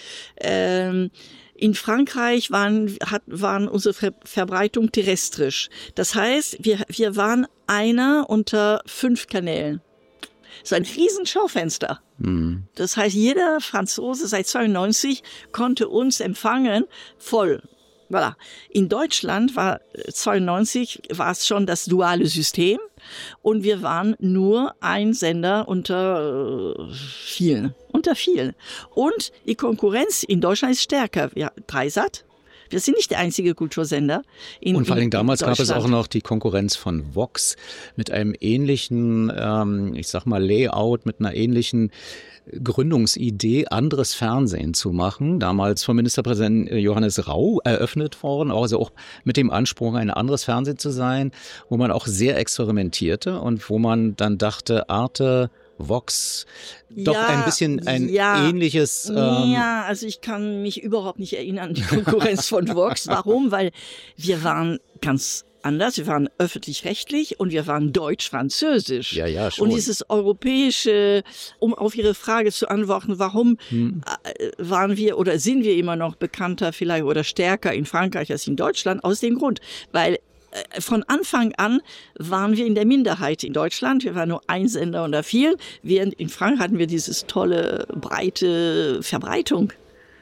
Ähm, In Frankreich waren, hat, waren unsere Ver- Verbreitung terrestrisch. Das heißt, wir, wir waren einer unter fünf Kanälen. So ein riesen Schaufenster. Mhm. Das heißt, jeder Franzose seit zweiundneunzig konnte uns empfangen voll. Voilà. In Deutschland war zweiundneunzig war es schon das duale System und wir waren nur ein Sender unter äh, vielen, unter vielen. Und die Konkurrenz in Deutschland ist stärker. Ja, Dreisat, Wir sind nicht der einzige Kultursender in Und vor allem damals gab es auch noch die Konkurrenz von Vox mit einem ähnlichen, ähm, ich sag mal, Layout, mit einer ähnlichen Gründungsidee, anderes Fernsehen zu machen. Damals vom Ministerpräsidenten Johannes Rau eröffnet worden, also auch mit dem Anspruch, ein anderes Fernsehen zu sein, wo man auch sehr experimentierte und wo man dann dachte, Arte, Vox, doch ja, ein bisschen ein ja, ähnliches... Ähm ja, also ich kann mich überhaupt nicht erinnern an die Konkurrenz von Vox. Warum? Weil wir waren ganz anders. Wir waren öffentlich-rechtlich und wir waren deutsch-französisch. Ja, ja, schon. Und dieses europäische, um auf Ihre Frage zu antworten, warum hm. waren wir oder sind wir immer noch bekannter vielleicht oder stärker in Frankreich als in Deutschland? Aus dem Grund, weil von Anfang an waren wir in der Minderheit in Deutschland. Wir waren nur ein Sender unter vielen. Während in Frankreich hatten wir dieses tolle, breite Verbreitung.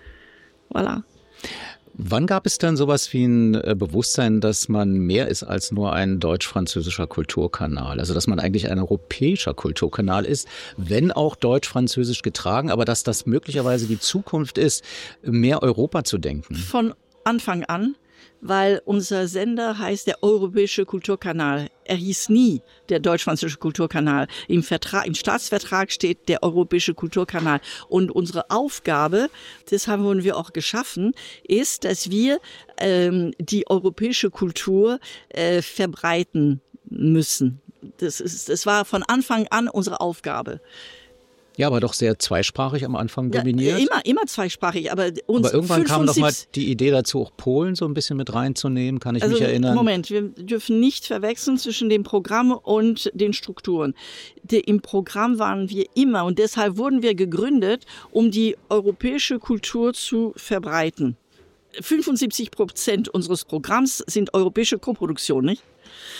Voilà. Wann gab es dann sowas wie ein Bewusstsein, dass man mehr ist als nur ein deutsch-französischer Kulturkanal? Also dass man eigentlich ein europäischer Kulturkanal ist, wenn auch deutsch-französisch getragen, aber dass das möglicherweise die Zukunft ist, mehr Europa zu denken? Von Anfang an. Weil unser Sender heißt der Europäische Kulturkanal. Er hieß nie der Deutsch-Französische Kulturkanal. Im Vertrag, im Staatsvertrag steht der Europäische Kulturkanal. Und unsere Aufgabe, das haben wir auch geschaffen, ist, dass wir ähm, die europäische Kultur äh, verbreiten müssen. Das ist, das war von Anfang an unsere Aufgabe. Ja, aber doch sehr zweisprachig am Anfang dominiert. Ja, immer, immer zweisprachig. Aber, uns aber irgendwann fünfundsiebzig kam doch mal die Idee dazu, auch Polen so ein bisschen mit reinzunehmen, kann ich also, mich erinnern. Moment, wir dürfen nicht verwechseln zwischen dem Programm und den Strukturen. De, Im Programm waren wir immer und deshalb wurden wir gegründet, um die europäische Kultur zu verbreiten. fünfundsiebzig Prozent unseres Programms sind europäische Koproduktionen, nicht?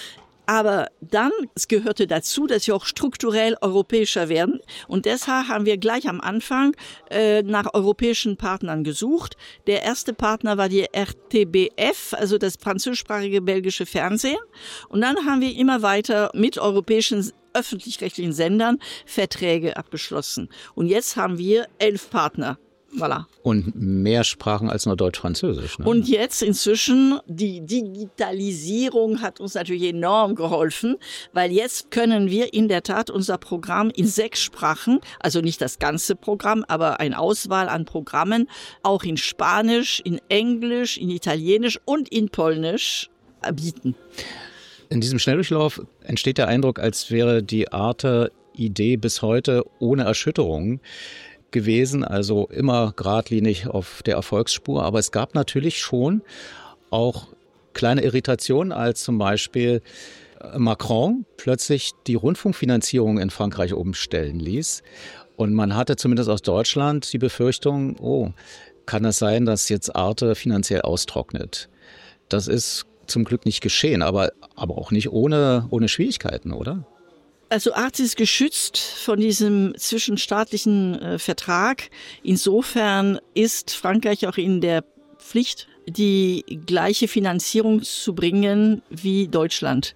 Aber dann, es gehörte dazu, dass wir auch strukturell europäischer werden. Und deshalb haben wir gleich am Anfang äh, nach europäischen Partnern gesucht. Der erste Partner war die R T B F, also das französischsprachige belgische Fernsehen. Und dann haben wir immer weiter mit europäischen öffentlich-rechtlichen Sendern Verträge abgeschlossen. Und jetzt haben wir elf Partner. Voilà. Und mehr Sprachen als nur Deutsch-Französisch. Ne? Und jetzt inzwischen, die Digitalisierung hat uns natürlich enorm geholfen, weil jetzt können wir in der Tat unser Programm in sechs Sprachen, also nicht das ganze Programm, aber eine Auswahl an Programmen, auch in Spanisch, in Englisch, in Italienisch und in Polnisch bieten. In diesem Schnelldurchlauf entsteht der Eindruck, als wäre die Arte-Idee bis heute ohne Erschütterung gewesen, also immer geradlinig auf der Erfolgsspur. Aber es gab natürlich schon auch kleine Irritationen, als zum Beispiel Macron plötzlich die Rundfunkfinanzierung in Frankreich umstellen ließ. Und man hatte zumindest aus Deutschland die Befürchtung, oh, kann es sein, dass jetzt Arte finanziell austrocknet? Das ist zum Glück nicht geschehen, aber, aber auch nicht ohne, ohne Schwierigkeiten, oder? Also Arte ist geschützt von diesem zwischenstaatlichen äh, Vertrag. Insofern ist Frankreich auch in der Pflicht, die gleiche Finanzierung zu bringen wie Deutschland.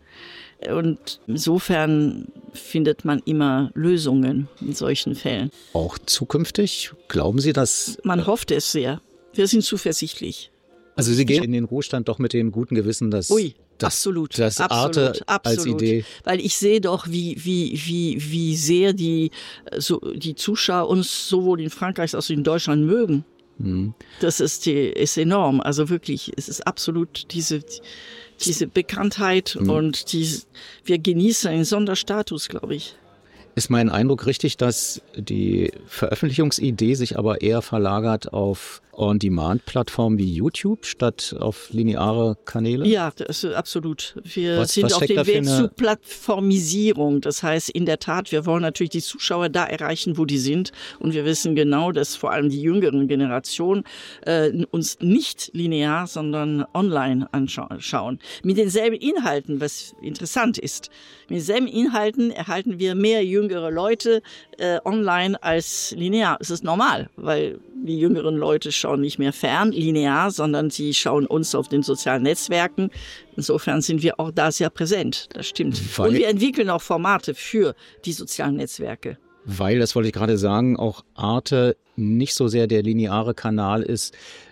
Und insofern findet man immer Lösungen in solchen Fällen. Auch zukünftig? Glauben Sie, dass... Man hofft es sehr. Wir sind zuversichtlich. Also Sie gehen in den Ruhestand doch mit dem guten Gewissen, dass... Ui. Das, absolut, das absolut, Arte absolut. Als Idee. Weil ich sehe doch, wie wie wie wie sehr die so die Zuschauer uns sowohl in Frankreich als auch in Deutschland mögen. Mhm. Das ist die ist enorm. Also wirklich, es ist absolut diese diese Bekanntheit mhm. und die wir genießen einen Sonderstatus, glaube ich. Ist mein Eindruck richtig, dass die Veröffentlichungsidee sich aber eher verlagert auf On-Demand-Plattformen wie YouTube statt auf lineare Kanäle? Ja, das ist absolut. Wir was, sind was auf dem Weg eine... zu Plattformisierung. Das heißt, in der Tat, wir wollen natürlich die Zuschauer da erreichen, wo die sind. Und wir wissen genau, dass vor allem die jüngeren Generationen äh, uns nicht linear, sondern online anschauen. Mit denselben Inhalten, was interessant ist. Mit denselben Inhalten erhalten wir mehr jüngere Leute äh, online als linear. Es ist normal, weil die jüngeren Leute schauen nicht mehr fern, linear, sondern sie schauen uns auf den sozialen Netzwerken. Insofern sind wir auch da sehr präsent. Das stimmt. Weil, und wir entwickeln auch Formate für die sozialen Netzwerke. Weil, das wollte ich gerade sagen, auch Arte nicht so sehr der lineare Kanal ist,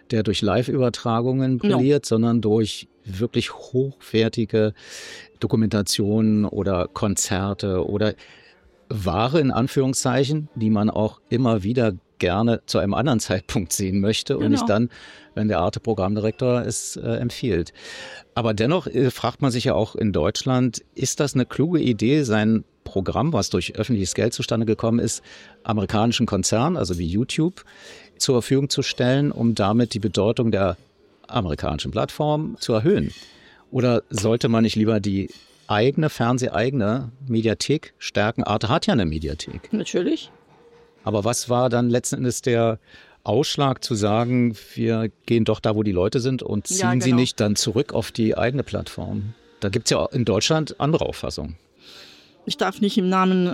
der durch Live-Übertragungen brilliert, no. sondern durch wirklich hochwertige Dokumentationen oder Konzerte oder Ware in Anführungszeichen, die man auch immer wieder gerne zu einem anderen Zeitpunkt sehen möchte und genau. nicht dann, wenn der Arte-Programmdirektor es äh, empfiehlt. Aber dennoch äh, fragt man sich ja auch in Deutschland, ist das eine kluge Idee, sein Programm, was durch öffentliches Geld zustande gekommen ist, amerikanischen Konzernen, also wie YouTube, zur Verfügung zu stellen, um damit die Bedeutung der amerikanischen Plattform zu erhöhen? Oder sollte man nicht lieber die eigene, fernseheigene Mediathek stärken? Arte hat ja eine Mediathek. Natürlich. Aber was war dann letzten Endes der Ausschlag zu sagen, wir gehen doch da, wo die Leute sind und ziehen ja, genau. sie nicht dann zurück auf die eigene Plattform? Da gibt es ja in Deutschland andere Auffassungen. Ich darf nicht im Namen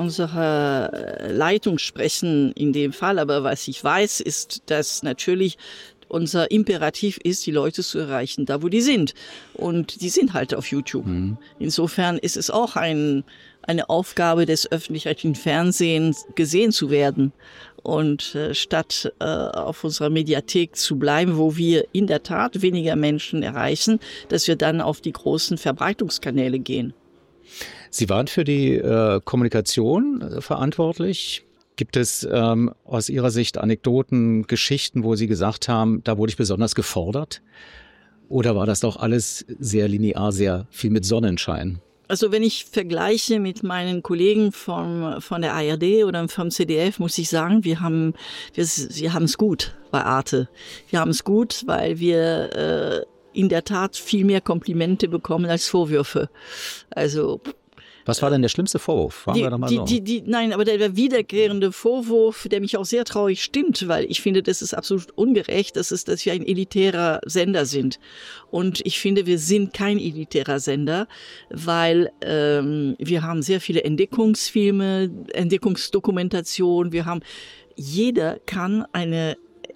unserer Leitung sprechen in dem Fall, aber was ich weiß, ist, dass natürlich unser Imperativ ist, die Leute zu erreichen, da wo die sind. Und die sind halt auf YouTube. Mhm. Insofern ist es auch ein, eine Aufgabe des öffentlich-rechtlichen Fernsehens, gesehen zu werden. Und äh, statt äh, auf unserer Mediathek zu bleiben, wo wir in der Tat weniger Menschen erreichen, dass wir dann auf die großen Verbreitungskanäle gehen. Sie waren für die äh, Kommunikation äh, verantwortlich. Gibt es ähm, aus Ihrer Sicht Anekdoten, Geschichten, wo Sie gesagt haben, da wurde ich besonders gefordert? Oder war das doch alles sehr linear, sehr viel mit Sonnenschein? Also wenn ich vergleiche mit meinen Kollegen vom, von der A R D oder vom C D F, muss ich sagen, wir haben wir, wir haben es gut bei Arte. Wir haben es gut, weil wir äh, in der Tat viel mehr Komplimente bekommen als Vorwürfe. Also was war denn der schlimmste Vorwurf? Fragen die, wir doch mal die, so. Die, die, nein, aber der wiederkehrende Vorwurf, der mich auch sehr traurig stimmt, weil ich finde, das ist absolut ungerecht, das ist, dass wir ein elitärer Sender sind. Und ich finde, wir sind kein elitärer Sender, weil ähm, wir haben sehr viele Entdeckungsfilme, Entdeckungsdokumentation, wir haben, jeder kann eine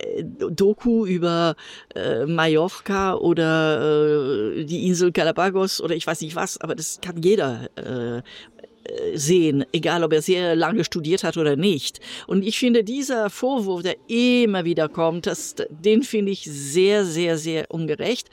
Doku über äh, Mallorca oder äh, die Insel Galapagos oder ich weiß nicht was, aber das kann jeder äh, sehen, egal ob er sehr lange studiert hat oder nicht. Und ich finde, dieser Vorwurf, der immer wieder kommt, das, den finde ich sehr, sehr, sehr ungerecht.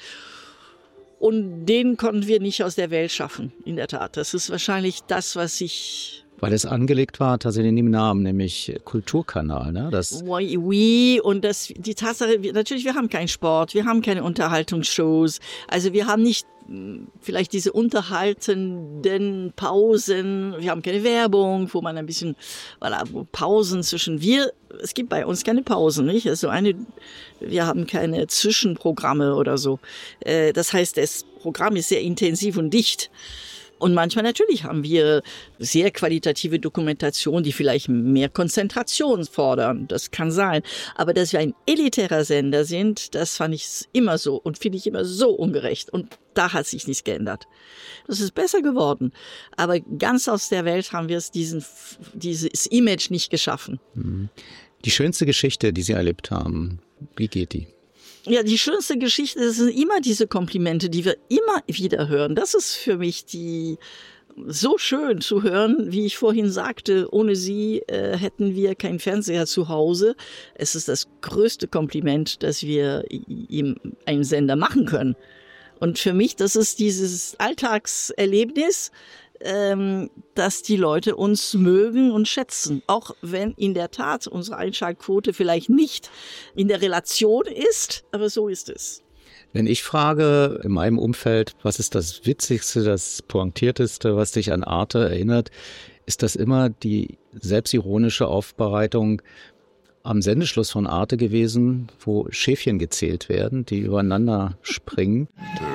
Und den konnten wir nicht aus der Welt schaffen, in der Tat. Das ist wahrscheinlich das, was ich... Weil es angelegt war, tatsächlich in dem Namen, nämlich Kulturkanal, ne? Das oui, oui, und das, die Tatsache, natürlich, wir haben keinen Sport, wir haben keine Unterhaltungsshows, also wir haben nicht vielleicht diese unterhaltenden Pausen, wir haben keine Werbung, wo man ein bisschen, voilà, Pausen zwischen wir, es gibt bei uns keine Pausen, nicht? Also eine, wir haben keine Zwischenprogramme oder so. Das heißt, das Programm ist sehr intensiv und dicht. Und manchmal natürlich haben wir sehr qualitative Dokumentation, die vielleicht mehr Konzentration fordern. Das kann sein. Aber dass wir ein elitärer Sender sind, das fand ich immer so und finde ich immer so ungerecht. Und da hat sich nichts geändert. Das ist besser geworden. Aber ganz aus der Welt haben wir es diesen, dieses Image nicht geschaffen. Die schönste Geschichte, die Sie erlebt haben, wie geht die? Ja, die schönste Geschichte, das sind immer diese Komplimente, die wir immer wieder hören. Das ist für mich die so schön zu hören, wie ich vorhin sagte, ohne sie äh, hätten wir keinen Fernseher zu Hause. Es ist das größte Kompliment, das wir ihm einem Sender machen können. Und für mich, das ist dieses Alltagserlebnis, ähm, dass die Leute uns mögen und schätzen. Auch wenn in der Tat unsere Einschaltquote vielleicht nicht in der Relation ist, aber so ist es. Wenn ich frage in meinem Umfeld, was ist das Witzigste, das Pointierteste, was dich an Arte erinnert, ist das immer die selbstironische Aufbereitung am Sendeschluss von Arte gewesen, wo Schäfchen gezählt werden, die übereinander springen.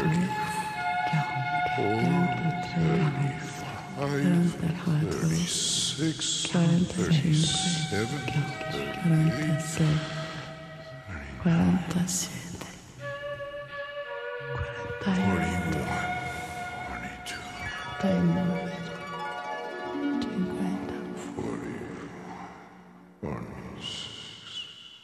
thirty-six, thirty-seven, thirty-eight, forty-seven, forty-one, forty-two, forty-nine, forty-six,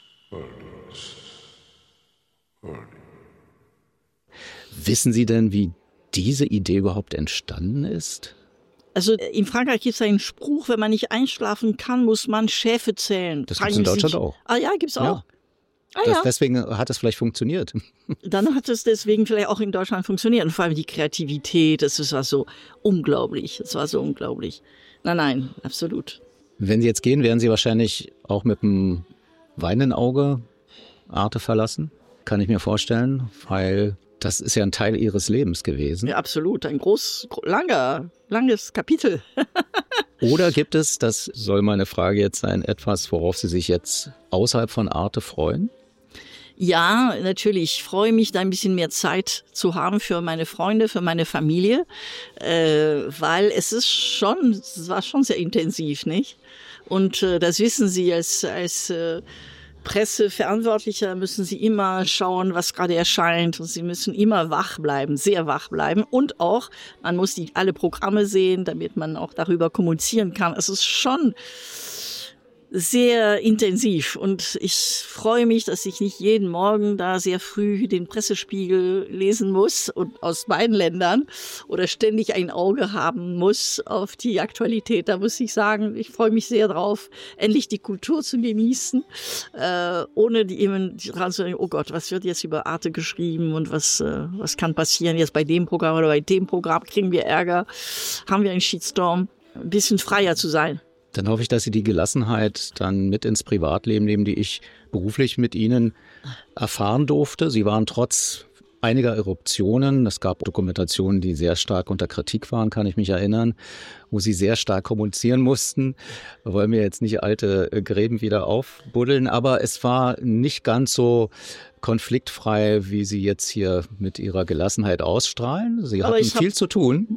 forty-seven. Wissen Sie denn, wie diese Idee überhaupt entstanden ist? Also in Frankreich gibt es einen Spruch, wenn man nicht einschlafen kann, muss man Schäfe zählen. Das gibt es in Deutschland sich, auch. Ah ja, gibt's auch. Ja. Ah, das, ja. Deswegen hat es vielleicht funktioniert. Dann hat es deswegen vielleicht auch in Deutschland funktioniert. Und vor allem die Kreativität, das war so unglaublich. Das war so unglaublich. Nein, nein, absolut. Wenn Sie jetzt gehen, werden Sie wahrscheinlich auch mit einem weinenden Auge Arte verlassen, kann ich mir vorstellen, weil das ist ja ein Teil Ihres Lebens gewesen. Ja, absolut. Ein groß, langer, langes Kapitel. Oder gibt es, das soll meine Frage jetzt sein, etwas, worauf Sie sich jetzt außerhalb von Arte freuen? Ja, natürlich. Ich freue mich, da ein bisschen mehr Zeit zu haben für meine Freunde, für meine Familie, äh, weil es ist schon, es war schon sehr intensiv, nicht? Und äh, das wissen Sie als als äh, Presseverantwortlicher müssen Sie immer schauen, was gerade erscheint, und Sie müssen immer wach bleiben, sehr wach bleiben, und auch man muss die alle Programme sehen, damit man auch darüber kommunizieren kann. Es ist schon sehr intensiv und ich freue mich, dass ich nicht jeden Morgen da sehr früh den Pressespiegel lesen muss und aus beiden Ländern oder ständig ein Auge haben muss auf die Aktualität. Da muss ich sagen, ich freue mich sehr drauf, endlich die Kultur zu genießen, äh, ohne die eben dran zu denken, oh Gott, was wird jetzt über Arte geschrieben und was, äh, was kann passieren jetzt bei dem Programm oder bei dem Programm, kriegen wir Ärger, haben wir einen Shitstorm, ein bisschen freier zu sein. Dann hoffe ich, dass Sie die Gelassenheit dann mit ins Privatleben nehmen, die ich beruflich mit Ihnen erfahren durfte. Sie waren trotz einiger Eruptionen, es gab Dokumentationen, die sehr stark unter Kritik waren, kann ich mich erinnern, wo Sie sehr stark kommunizieren mussten. Wir wollen mir jetzt nicht alte Gräben wieder aufbuddeln, aber es war nicht ganz so konfliktfrei, wie Sie jetzt hier mit Ihrer Gelassenheit ausstrahlen. Sie hatten viel zu tun.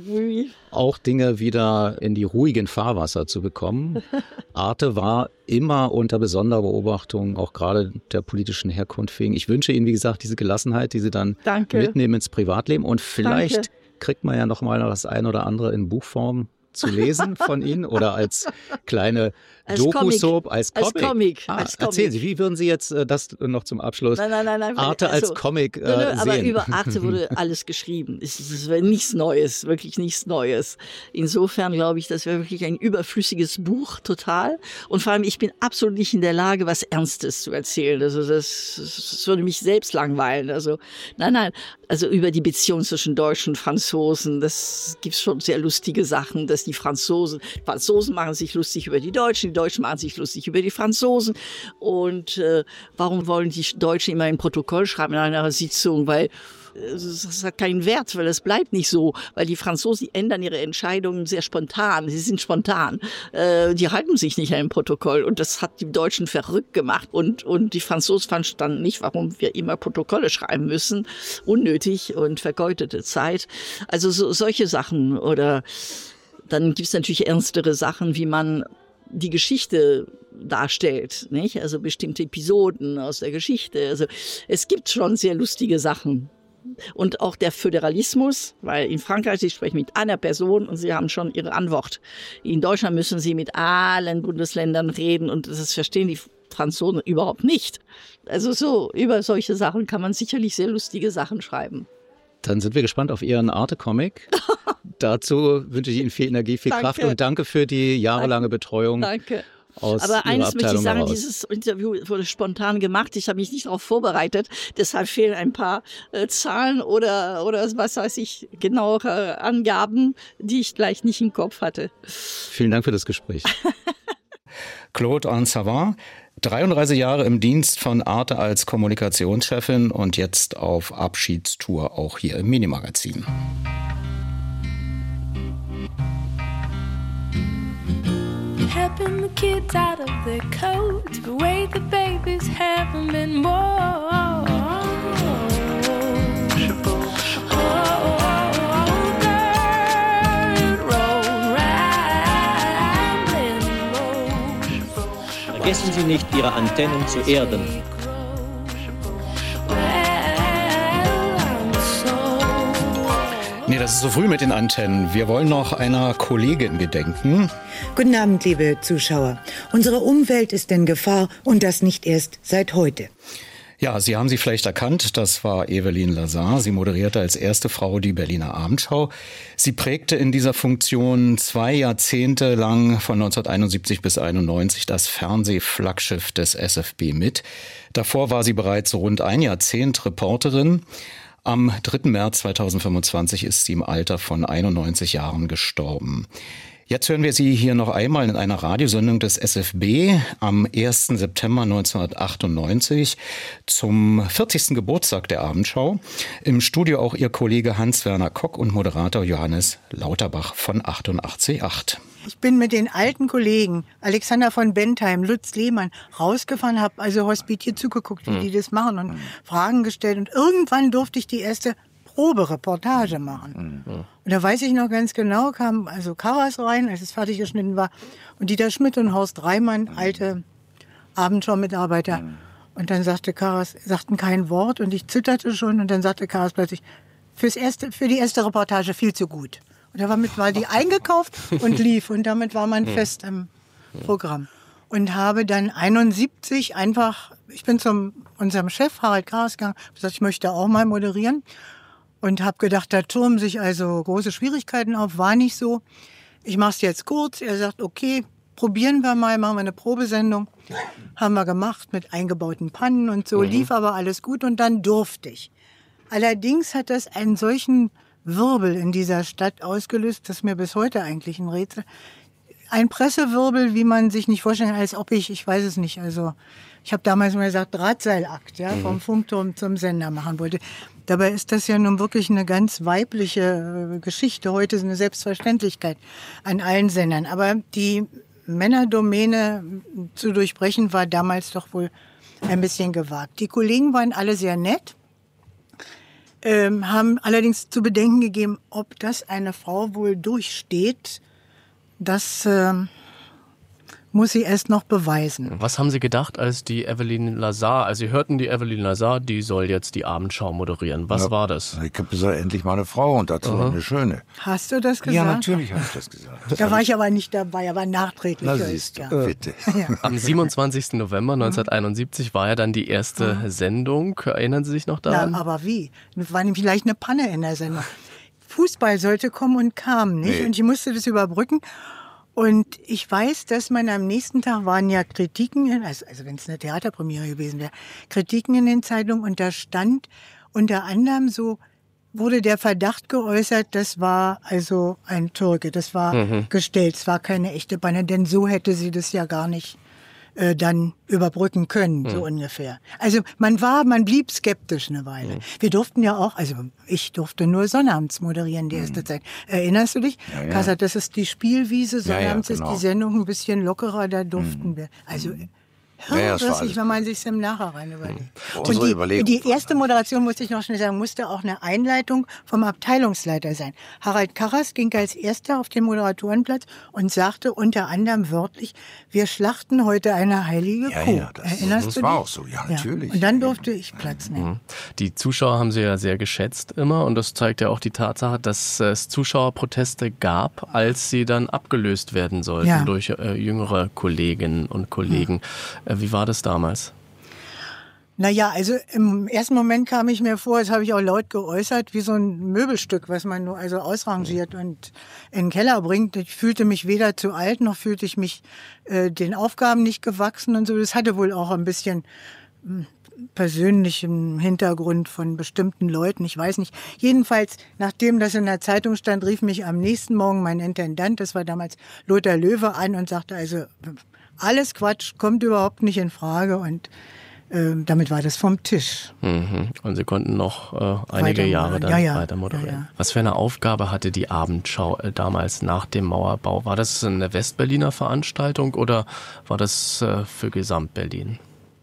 Auch Dinge wieder in die ruhigen Fahrwasser zu bekommen. Arte war immer unter besonderer Beobachtung, auch gerade der politischen Herkunft wegen. Ich wünsche Ihnen, wie gesagt, diese Gelassenheit, die Sie dann Danke. mitnehmen ins Privatleben. Und vielleicht Danke. kriegt man ja noch mal das ein oder andere in Buchform zu lesen von Ihnen oder als kleine Doku-Soap, als Comic. Als Comic. Ah, als Comic. Erzählen Sie, wie würden Sie jetzt äh, das noch zum Abschluss nein, nein, nein, nein, Arte also, als Comic äh, nö, nö, aber sehen? Über Arte wurde alles geschrieben. Es ist nichts Neues, wirklich nichts Neues. Insofern glaube ich, das wäre wirklich ein überflüssiges Buch, total. Und vor allem, ich bin absolut nicht in der Lage, was Ernstes zu erzählen. Also das, das würde mich selbst langweilen. Also nein, nein. Also über die Beziehung zwischen Deutschen und Franzosen, das gibt schon sehr lustige Sachen, dass die Franzosen, Franzosen machen sich lustig über die Deutschen, die Deutschen machen sich lustig über die Franzosen. Und äh, warum wollen die Deutschen immer ein Protokoll schreiben in einer Sitzung? Weil das hat keinen Wert, weil es bleibt nicht so, weil die Franzosen, die ändern ihre Entscheidungen sehr spontan, sie sind spontan, äh, die halten sich nicht an ein Protokoll, und das hat die Deutschen verrückt gemacht, und und die Franzosen verstanden nicht, warum wir immer Protokolle schreiben müssen, unnötig und vergeudete Zeit, also so, solche Sachen. Oder dann gibt es natürlich ernstere Sachen, wie man die Geschichte darstellt, nicht? Also bestimmte Episoden aus der Geschichte. Also es gibt schon sehr lustige Sachen. Und auch der Föderalismus, weil in Frankreich, Sie sprechen mit einer Person und Sie haben schon Ihre Antwort. In Deutschland müssen Sie mit allen Bundesländern reden, und das verstehen die Franzosen überhaupt nicht. Also so, über solche Sachen kann man sicherlich sehr lustige Sachen schreiben. Dann sind wir gespannt auf Ihren Arte-Comic. Dazu wünsche ich Ihnen viel Energie, viel danke. Kraft, und danke für die jahrelange Betreuung. Danke. Aus Aber eines Abteilung möchte ich sagen, heraus. Dieses Interview wurde spontan gemacht. Ich habe mich nicht darauf vorbereitet. Deshalb fehlen ein paar äh, Zahlen oder, oder was weiß ich, genauere Angaben, die ich gleich nicht im Kopf hatte. Vielen Dank für das Gespräch. Claude Ansavin, dreiunddreißig Jahre im Dienst von Arte als Kommunikationschefin und jetzt auf Abschiedstour auch hier im Minimagazin. Helping the kids out of their coats, but wait, the babies haven't been born. Vergessen Sie nicht, Ihre Antennen zu erden. Nee, das ist so früh mit den Antennen. Wir wollen noch einer Kollegin gedenken. Guten Abend, liebe Zuschauer. Unsere Umwelt ist in Gefahr, und das nicht erst seit heute. Ja, Sie haben sie vielleicht erkannt, das war Eveline Lazar. Sie moderierte als erste Frau die Berliner Abendschau. Sie prägte in dieser Funktion zwei Jahrzehnte lang von neunzehnhunderteinundsiebzig bis einundneunzig das Fernsehflaggschiff des S F B mit. Davor war sie bereits rund ein Jahrzehnt Reporterin. Am dritten März zweitausendfünfundzwanzig ist sie im Alter von einundneunzig Jahren gestorben. Jetzt hören wir sie hier noch einmal in einer Radiosendung des S F B am ersten September neunzehnhundertachtundneunzig zum vierzigsten Geburtstag der Abendschau. Im Studio auch ihr Kollege Hans-Werner Kock und Moderator Johannes Lauterbach von achtundachtzig Komma acht. Ich bin mit den alten Kollegen, Alexander von Bentheim, Lutz Lehmann, rausgefahren, habe also hospitiert zugeguckt, wie mhm. die das machen und mhm. Fragen gestellt. Und irgendwann durfte ich die erste Probereportage machen. Mhm. Und da weiß ich noch ganz genau, kam also Karas rein, als es fertig geschnitten war, und Dieter Schmidt und Horst Reimann, mhm. alte Abendschau-Mitarbeiter. Mhm. Und dann sagte Karas, sagten kein Wort und ich zitterte schon und dann sagte Karas plötzlich, fürs erste, für die erste Reportage viel zu gut. Und damit war die eingekauft und lief und damit war man fest im Programm. Und habe dann einundsiebzig einfach, ich bin zum unserem Chef Harald Karas gegangen, gesagt, ich möchte auch mal moderieren. Und habe gedacht, da turmen sich also große Schwierigkeiten auf. War nicht so. Ich mache es jetzt kurz. Er sagt, okay, probieren wir mal, machen wir eine Probesendung. Haben wir gemacht mit eingebauten Pannen und so. Mhm. Lief aber alles gut und dann durfte ich. Allerdings hat das einen solchen Wirbel in dieser Stadt ausgelöst, das ist mir bis heute eigentlich ein Rätsel. Ein Pressewirbel, wie man sich nicht vorstellen kann, als ob ich, ich weiß es nicht, also ich habe damals mal gesagt, Drahtseilakt, ja, mhm. vom Funkturm zum Sender machen wollte. Dabei ist das ja nun wirklich eine ganz weibliche äh, Geschichte. Heute ist eine Selbstverständlichkeit an allen Sendern. Aber die Männerdomäne zu durchbrechen war damals doch wohl ein bisschen gewagt. Die Kollegen waren alle sehr nett, ähm, haben allerdings zu bedenken gegeben, ob das eine Frau wohl durchsteht. Das äh, muss sie erst noch beweisen. Was haben Sie gedacht, als die Eveline Lazar, als Sie hörten, die Eveline Lazar, die soll jetzt die Abendschau moderieren? Was ja, war das? Ich habe gesagt, endlich mal eine Frau und dazu uh-huh. eine schöne. Hast du das gesagt? Ja, natürlich habe ich das gesagt. Da war ich aber nicht dabei, aber nachträglich. Na siehst du, ja. bitte. Ja. Am siebenundzwanzigsten November neunzehnhunderteinundsiebzig war ja dann die erste uh-huh. Sendung. Erinnern Sie sich noch daran? Na, aber wie? Das war vielleicht eine Panne in der Sendung. Fußball sollte kommen und kam nicht. Nee. Und ich musste das überbrücken. Und ich weiß, dass man am nächsten Tag waren ja Kritiken, also, also wenn es eine Theaterpremiere gewesen wäre, Kritiken in den Zeitungen und da stand unter anderem so, wurde der Verdacht geäußert, das war also ein Türke, das war mhm. gestellt, es war keine echte Panne, denn so hätte sie das ja gar nicht äh, dann überbrücken können, mhm. so ungefähr. Also man war, man blieb skeptisch eine Weile. Mhm. Wir durften ja auch, also ich durfte nur sonnabends moderieren die erste mhm. Zeit. Erinnerst du dich? Ja, ja. Kassa, das ist die Spielwiese, sonnabends ja, ja, genau. ist die Sendung ein bisschen lockerer, da durften mhm. wir. Also hirnrissig, ja, wenn man sich im Nachhinein überlegt. Mhm. Und die, die erste Moderation, musste ich noch schnell sagen, musste auch eine Einleitung vom Abteilungsleiter sein. Harald Karas ging als erster auf den Moderatorenplatz und sagte unter anderem wörtlich, wir schlachten heute eine heilige ja, Kuh. Ja, das, Erinnerst das du war dich? auch so, ja, natürlich. Ja. Und dann durfte ich Platz nehmen. Die Zuschauer haben sie ja sehr geschätzt immer und das zeigt ja auch die Tatsache, dass es Zuschauerproteste gab, als sie dann abgelöst werden sollten ja. durch äh, jüngere Kolleginnen und Kollegen. Ja. Wie war das damals? Naja, also im ersten Moment kam ich mir vor, das habe ich auch laut geäußert, wie so ein Möbelstück, was man nur also ausrangiert und in den Keller bringt. Ich fühlte mich weder zu alt, noch fühlte ich mich äh, den Aufgaben nicht gewachsen und so. Das hatte wohl auch ein bisschen mh, persönlichen Hintergrund von bestimmten Leuten, ich weiß nicht. Jedenfalls, nachdem das in der Zeitung stand, rief mich am nächsten Morgen mein Intendant, das war damals Lothar Löwe, an und sagte also, alles Quatsch, kommt überhaupt nicht in Frage und äh, damit war das vom Tisch. Mhm. Und Sie konnten noch äh, einige weiter Jahre dann ja, ja. weiter moderieren. Ja, ja. Was für eine Aufgabe hatte die Abendschau äh, damals nach dem Mauerbau? War das eine Westberliner Veranstaltung oder war das äh, für Gesamtberlin?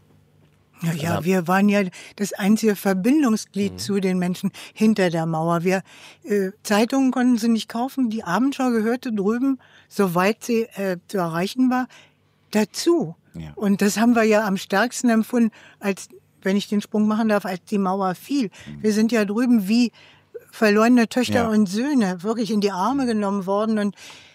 Ja, ja, wir waren ja das einzige Verbindungsglied mhm. zu den Menschen hinter der Mauer. Wir äh, Zeitungen konnten sie nicht kaufen. Die Abendschau gehörte drüben, soweit sie äh, zu erreichen war, dazu. Ja. Und das haben wir ja am stärksten empfunden, als, wenn ich den Sprung machen darf, als die Mauer fiel. Mhm. Wir sind ja drüben wie verlorene Töchter ja. und Söhne wirklich in die Arme genommen worden und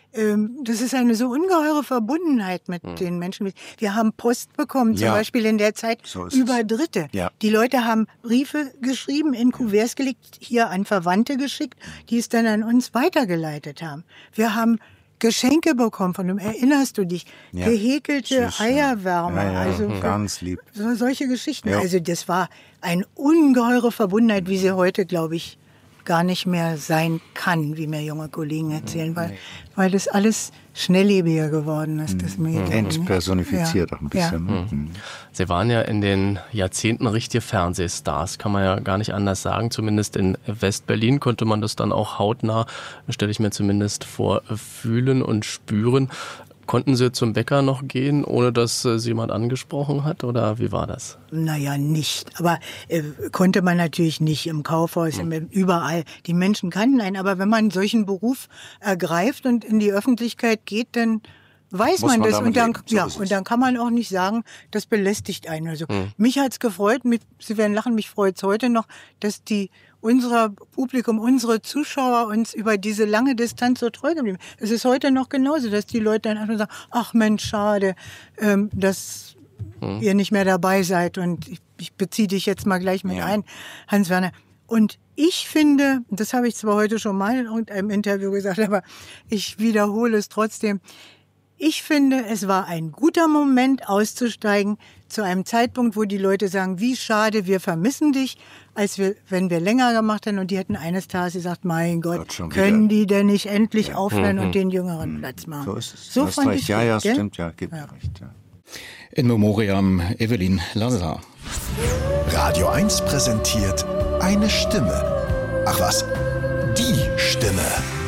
ähm, das ist eine so ungeheure Verbundenheit mit hm. den Menschen. Wir haben Post bekommen, zum ja. Beispiel in der Zeit so über Dritte. Ja. Die Leute haben Briefe geschrieben, in Kuverts gelegt, hier an Verwandte geschickt, die es dann an uns weitergeleitet haben. Wir haben Geschenke bekommen von dem, erinnerst du dich? Ja. Gehäkelte Tschüss, Eierwärmer. Ja, ja, also ganz lieb. So, solche Geschichten. Ja. Also das war eine ungeheure Verbundenheit, wie sie heute, glaube ich, gar nicht mehr sein kann, wie mir junge Kollegen erzählen, weil, weil das alles schnelllebiger geworden ist. Das Medium, entpersonifiziert auch ein bisschen. Ja. Mhm. Sie waren ja in den Jahrzehnten richtige Fernsehstars, kann man ja gar nicht anders sagen. Zumindest in West-Berlin konnte man das dann auch hautnah, stelle ich mir zumindest vor, fühlen und spüren. Konnten Sie zum Bäcker noch gehen, ohne dass äh, Sie jemand angesprochen hat, oder wie war das? Naja, nicht. Aber äh, konnte man natürlich nicht im Kaufhaus, hm. im, überall. Die Menschen kannten einen. Aber wenn man einen solchen Beruf ergreift und in die Öffentlichkeit geht, dann weiß man, man das. Und dann, so ja, und dann kann man auch nicht sagen, das belästigt einen. Also hm. mich hat's gefreut, mich, Sie werden lachen, mich freut's heute noch, dass die unser Publikum, unsere Zuschauer uns über diese lange Distanz so treu geblieben. Es ist heute noch genauso, dass die Leute dann einfach sagen, ach Mensch, schade, ähm, dass hm. ihr nicht mehr dabei seid. Und ich, ich beziehe dich jetzt mal gleich mit ja. ein, Hans-Werner. Und ich finde, das habe ich zwar heute schon mal in irgendeinem Interview gesagt, aber ich wiederhole es trotzdem, ich finde, es war ein guter Moment auszusteigen zu einem Zeitpunkt, wo die Leute sagen, wie schade, wir vermissen dich, als wir, wenn wir länger gemacht hätten und die hätten eines Tages gesagt, mein Gott, Gott können die denn nicht endlich ja. aufhören mhm. und den Jüngeren mhm. Platz machen. So ist es. So fand ich ja, ja, stimmt, ja, gibt ja. recht. Ja. In Memoriam Evelyn Lazar. Radio eins präsentiert eine Stimme. Ach was, die Stimme.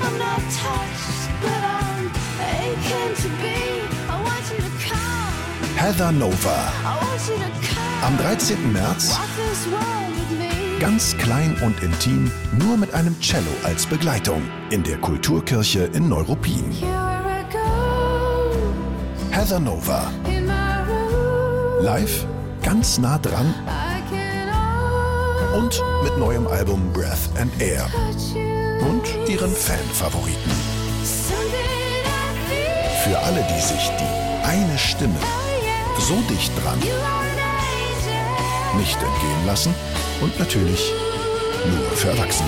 Heather Nova. Am dreizehnten März, ganz klein und intim, nur mit einem Cello als Begleitung in der Kulturkirche in Neuruppin. Heather Nova. Live, ganz nah dran und mit neuem Album Breath and Air und ihren Fanfavoriten. Für alle, die sich die eine Stimme so dicht dran nicht entgehen lassen und natürlich nur für Erwachsene.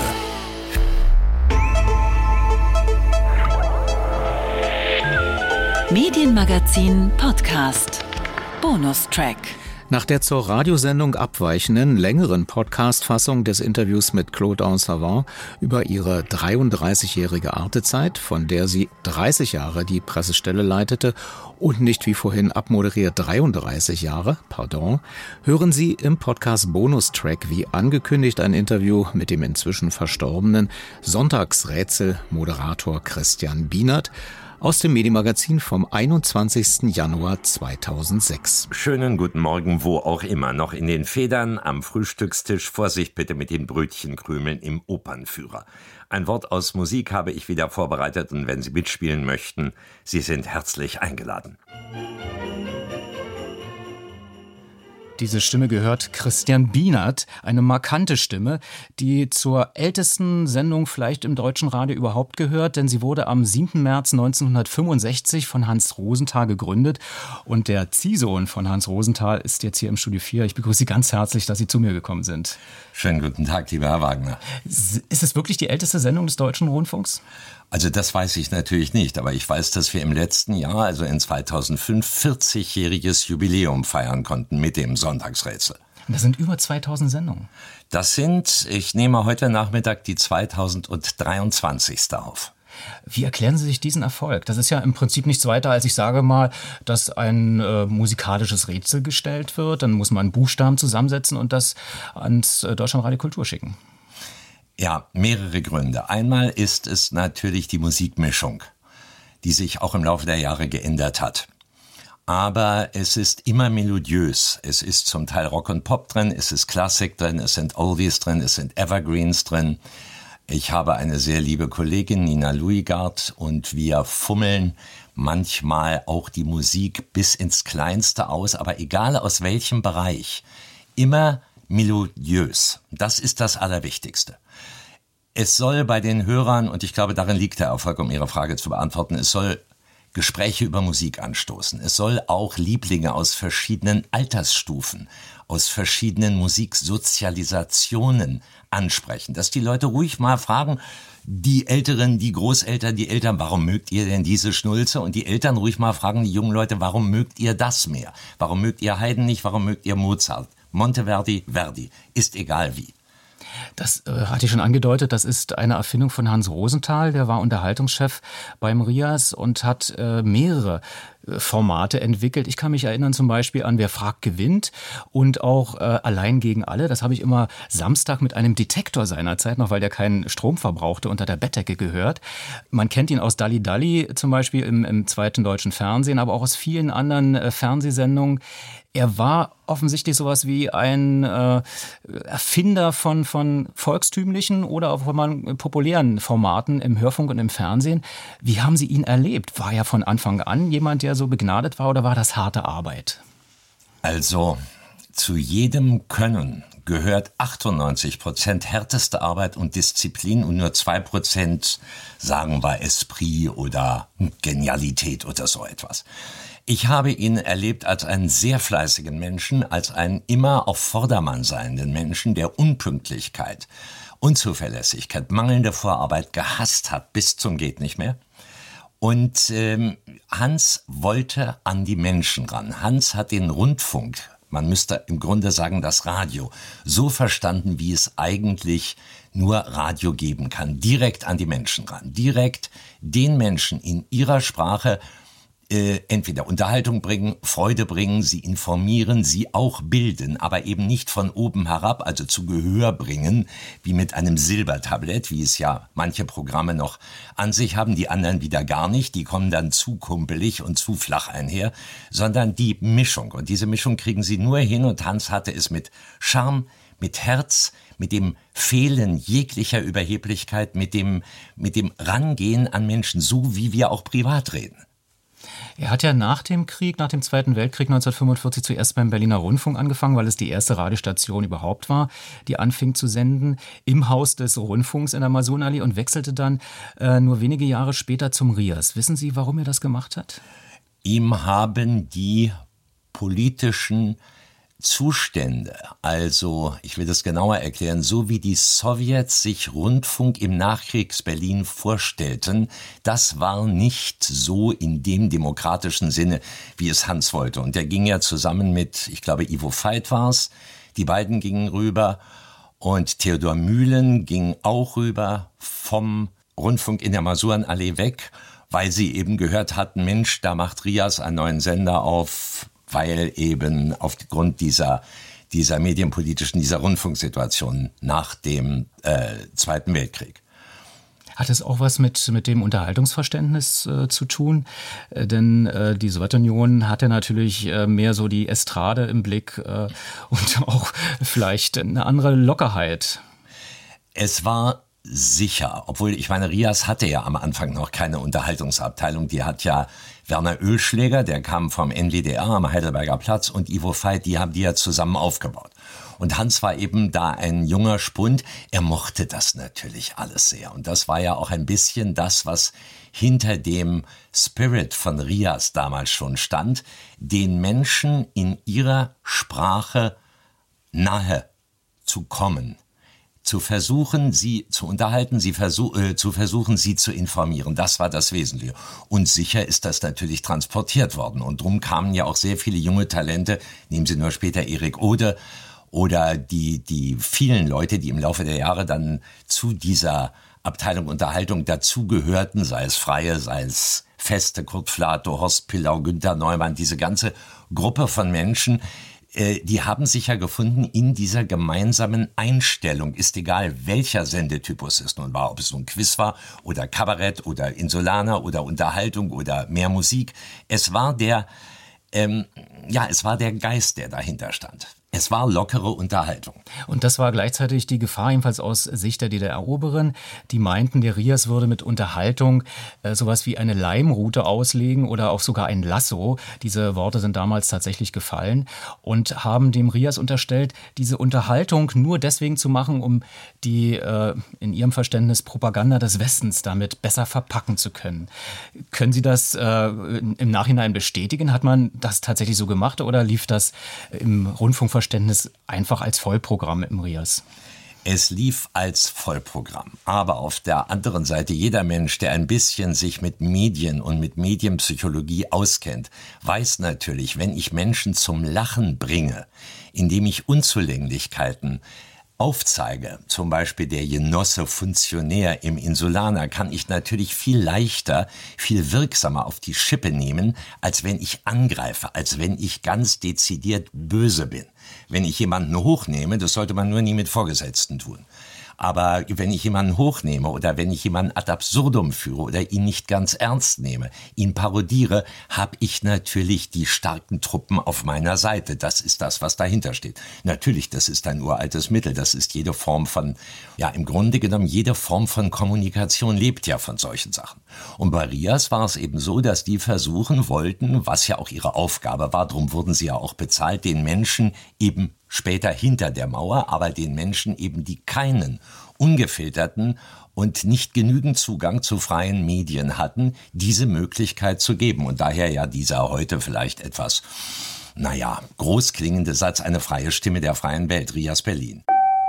Medienmagazin Podcast Bonustrack. Nach der zur Radiosendung abweichenden, längeren Podcast-Fassung des Interviews mit Claude Ancavant über ihre dreiunddreißigjährige Artezeit, von der sie dreißig Jahre die Pressestelle leitete und nicht wie vorhin abmoderiert dreiunddreißig Jahre, pardon, hören Sie im Podcast Bonustrack wie angekündigt ein Interview mit dem inzwischen verstorbenen Sonntagsrätsel-Moderator Christian Bienert aus dem Medienmagazin vom einundzwanzigsten Januar zweitausendsechs. Schönen guten Morgen, wo auch immer. Noch in den Federn am Frühstückstisch. Vorsicht bitte mit den Brötchenkrümeln im Opernführer. Ein Wort aus Musik habe ich wieder vorbereitet und wenn Sie mitspielen möchten, Sie sind herzlich eingeladen. Diese Stimme gehört Christian Bienert, eine markante Stimme, die zur ältesten Sendung vielleicht im deutschen Radio überhaupt gehört, denn sie wurde am siebten März neunzehnhundertfünfundsechzig von Hans Rosenthal gegründet und der Ziehsohn von Hans Rosenthal ist jetzt hier im Studio vier. Ich begrüße Sie ganz herzlich, dass Sie zu mir gekommen sind. Schönen guten Tag, lieber Herr Wagner. Ist es wirklich die älteste Sendung des Deutschen Rundfunks? Also das weiß ich natürlich nicht, aber ich weiß, dass wir im letzten Jahr, also in zweitausendfünf, vierzigjähriges Jubiläum feiern konnten mit dem Sonntagsrätsel. Das sind über zweitausend Sendungen. Das sind, ich nehme heute Nachmittag die zweitausenddreiundzwanzigste auf. Wie erklären Sie sich diesen Erfolg? Das ist ja im Prinzip nichts weiter, als ich sage mal, dass ein äh, musikalisches Rätsel gestellt wird, dann muss man Buchstaben zusammensetzen und das ans äh, Deutschlandradio Kultur schicken. Ja, mehrere Gründe. Einmal ist es natürlich die Musikmischung, die sich auch im Laufe der Jahre geändert hat. Aber es ist immer melodiös. Es ist zum Teil Rock und Pop drin, es ist Klassik drin, es sind Oldies drin, es sind Evergreens drin. Ich habe eine sehr liebe Kollegin, Nina Luigard, und wir fummeln manchmal auch die Musik bis ins Kleinste aus, aber egal aus welchem Bereich, immer melodiös. Das ist das Allerwichtigste. Es soll bei den Hörern, und ich glaube, darin liegt der Erfolg, um Ihre Frage zu beantworten, es soll Gespräche über Musik anstoßen. Es soll auch Lieblinge aus verschiedenen Altersstufen, aus verschiedenen Musiksozialisationen ansprechen. Dass die Leute ruhig mal fragen, die Älteren, die Großeltern, die Eltern, warum mögt ihr denn diese Schnulze? Und die Eltern ruhig mal fragen, die jungen Leute, warum mögt ihr das mehr? Warum mögt ihr Haydn nicht? Warum mögt ihr Mozart? Monteverdi, Verdi, ist egal wie. Das äh, hatte ich schon angedeutet, das ist eine Erfindung von Hans Rosenthal, der war Unterhaltungschef beim RIAS und hat äh, mehrere äh, Formate entwickelt. Ich kann mich erinnern zum Beispiel an Wer fragt gewinnt und auch äh, Allein gegen alle. Das habe ich immer Samstag mit einem Detektor seinerzeit, noch weil der keinen Strom verbrauchte, unter der Bettdecke gehört. Man kennt ihn aus Dalli Dalli zum Beispiel im, im zweiten deutschen Fernsehen, aber auch aus vielen anderen äh, Fernsehsendungen. Er war offensichtlich sowas wie ein äh, Erfinder von, von volkstümlichen oder auch von populären Formaten im Hörfunk und im Fernsehen. Wie haben Sie ihn erlebt? War er von Anfang an jemand, der so begnadet war, oder war das harte Arbeit? Also, zu jedem Können gehört achtundneunzig Prozent härteste Arbeit und Disziplin und nur zwei Prozent, sagen wir, Esprit oder Genialität oder so etwas. Ich habe ihn erlebt als einen sehr fleißigen Menschen, als einen immer auf Vordermann seienden Menschen, der Unpünktlichkeit, Unzuverlässigkeit, mangelnde Vorarbeit gehasst hat bis zum geht nicht mehr. Und ähm, Hans wollte an die Menschen ran. Hans hat den Rundfunk, man müsste im Grunde sagen das Radio, so verstanden, wie es eigentlich nur Radio geben kann. Direkt an die Menschen ran, direkt den Menschen in ihrer Sprache Äh, entweder Unterhaltung bringen, Freude bringen, sie informieren, sie auch bilden, aber eben nicht von oben herab, also zu Gehör bringen, wie mit einem Silbertablett, wie es ja manche Programme noch an sich haben, die anderen wieder gar nicht, die kommen dann zu kumpelig und zu flach einher, sondern die Mischung. Und diese Mischung kriegen sie nur hin, und Hans hatte es mit Charme, mit Herz, mit dem Fehlen jeglicher Überheblichkeit, mit dem, mit dem Rangehen an Menschen, so wie wir auch privat reden. Er hat ja nach dem Krieg, nach dem Zweiten Weltkrieg neunzehnhundertfünfundvierzig zuerst beim Berliner Rundfunk angefangen, weil es die erste Radiostation überhaupt war, die anfing zu senden im Haus des Rundfunks in der Masurnallee, und wechselte dann äh, nur wenige Jahre später zum RIAS. Wissen Sie, warum er das gemacht hat? Ihm haben die politischen Zustände, also ich will das genauer erklären, so wie die Sowjets sich Rundfunk im Nachkriegs-Berlin vorstellten, das war nicht so in dem demokratischen Sinne, wie es Hans wollte. Und der ging ja zusammen mit, ich glaube, Ivo Veit war's, die beiden gingen rüber, und Theodor Mühlen ging auch rüber vom Rundfunk in der Masurnallee weg, weil sie eben gehört hatten, Mensch, da macht RIAS einen neuen Sender auf, weil eben aufgrund dieser, dieser medienpolitischen, dieser Rundfunksituation nach dem äh, Zweiten Weltkrieg. Hat es auch was mit, mit dem Unterhaltungsverständnis äh, zu tun? Äh, denn äh, die Sowjetunion hatte natürlich äh, mehr so die Estrade im Blick äh, und auch vielleicht eine andere Lockerheit. Es war sicher, obwohl, ich meine, RIAS hatte ja am Anfang noch keine Unterhaltungsabteilung, die hat ja Werner Oehlschläger, der kam vom N W D R am Heidelberger Platz, und Ivo Veit, die haben die ja zusammen aufgebaut. Und Hans war eben da ein junger Spund, er mochte das natürlich alles sehr. Und das war ja auch ein bisschen das, was hinter dem Spirit von RIAS damals schon stand, den Menschen in ihrer Sprache nahe zu kommen. Zu versuchen, sie zu unterhalten, sie versuch, äh, zu versuchen, sie zu informieren. Das war das Wesentliche. Und sicher ist das natürlich transportiert worden. Und drum kamen ja auch sehr viele junge Talente, nehmen Sie nur später Erik Ode oder die, die vielen Leute, die im Laufe der Jahre dann zu dieser Abteilung Unterhaltung dazugehörten, sei es Freie, sei es Feste, Kurt Flato, Horst Pillau, Günther Neumann, diese ganze Gruppe von Menschen, die haben sich ja gefunden in dieser gemeinsamen Einstellung. Ist egal, welcher Sendetypus es nun war, ob es nun Quiz war oder Kabarett oder Insulaner oder Unterhaltung oder mehr Musik. Es war der, ähm, ja, es war der Geist, der dahinter stand. Es war lockere Unterhaltung. Und das war gleichzeitig die Gefahr, jedenfalls aus Sicht der D D R-Oberen. Die meinten, der Rias würde mit Unterhaltung äh, sowas wie eine Leimrute auslegen oder auch sogar ein Lasso. Diese Worte sind damals tatsächlich gefallen und haben dem Rias unterstellt, diese Unterhaltung nur deswegen zu machen, um die äh, in ihrem Verständnis Propaganda des Westens damit besser verpacken zu können. Können Sie das äh, im Nachhinein bestätigen? Hat man das tatsächlich so gemacht oder lief das im Rundfunkverständnis einfach als Vollprogramm im Rias? Es lief als Vollprogramm. Aber auf der anderen Seite, jeder Mensch, der ein bisschen sich mit Medien und mit Medienpsychologie auskennt, weiß natürlich, wenn ich Menschen zum Lachen bringe, indem ich Unzulänglichkeiten aufzeige, zum Beispiel der Genosse Funktionär im Insulaner, kann ich natürlich viel leichter, viel wirksamer auf die Schippe nehmen, als wenn ich angreife, als wenn ich ganz dezidiert böse bin. Wenn ich jemanden hochnehme, das sollte man nur nie mit Vorgesetzten tun. Aber wenn ich jemanden hochnehme oder wenn ich jemanden ad absurdum führe oder ihn nicht ganz ernst nehme, ihn parodiere, habe ich natürlich die starken Truppen auf meiner Seite. Das ist das, was dahinter steht. Natürlich, das ist ein uraltes Mittel. Das ist jede Form von, ja, im Grunde genommen, jede Form von Kommunikation lebt ja von solchen Sachen. Und bei Rias war es eben so, dass die versuchen wollten, was ja auch ihre Aufgabe war, darum wurden sie ja auch bezahlt, den Menschen eben später hinter der Mauer, aber den Menschen eben, die keinen ungefilterten und nicht genügend Zugang zu freien Medien hatten, diese Möglichkeit zu geben. Und daher ja dieser heute vielleicht etwas, naja, großklingende Satz, eine freie Stimme der freien Welt, Rias Berlin.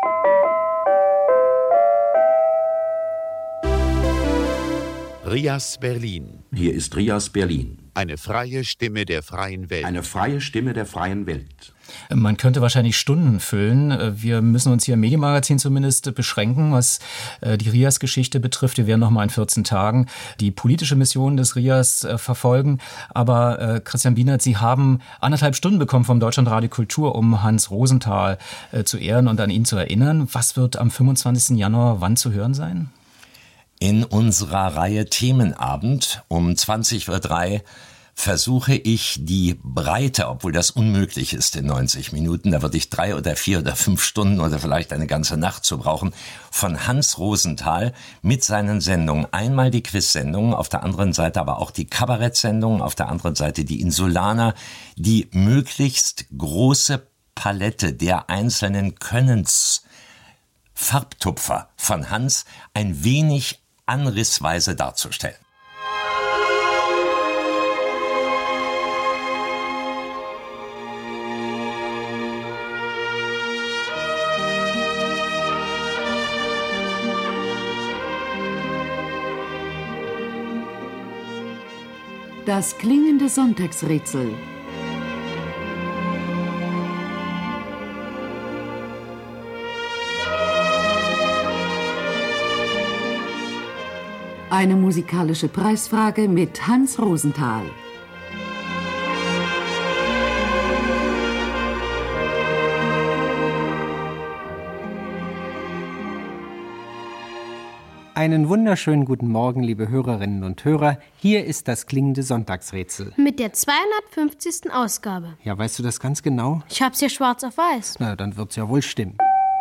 Rias Berlin. Hier ist Rias Berlin. Eine freie Stimme der freien Welt. Eine freie Stimme der freien Welt. Man könnte wahrscheinlich Stunden füllen. Wir müssen uns hier im Medienmagazin zumindest beschränken, was die Rias-Geschichte betrifft. Wir werden noch mal in vierzehn Tagen die politische Mission des Rias verfolgen. Aber Christian Bienert, Sie haben anderthalb Stunden bekommen vom Deutschlandradio Kultur, um Hans Rosenthal zu ehren und an ihn zu erinnern. Was wird am fünfundzwanzigsten Januar wann zu hören sein? In unserer Reihe Themenabend um zwanzig Uhr drei versuche ich die Breite, obwohl das unmöglich ist in neunzig Minuten, da würde ich drei oder vier oder fünf Stunden oder vielleicht eine ganze Nacht zu brauchen, von Hans Rosenthal mit seinen Sendungen. Einmal die Quiz-Sendungen, auf der anderen Seite aber auch die Kabarett-Sendungen, auf der anderen Seite die Insulaner, die möglichst große Palette der einzelnen Könnens Farbtupfer von Hans ein wenig anrissweise darzustellen. Das klingende Sonntagsrätsel. Eine musikalische Preisfrage mit Hans Rosenthal. Einen wunderschönen guten Morgen, liebe Hörerinnen und Hörer. Hier ist das klingende Sonntagsrätsel. Mit der zweihundertfünfzigsten Ausgabe. Ja, weißt du das ganz genau? Ich hab's hier schwarz auf weiß. Na, dann wird's ja wohl stimmen.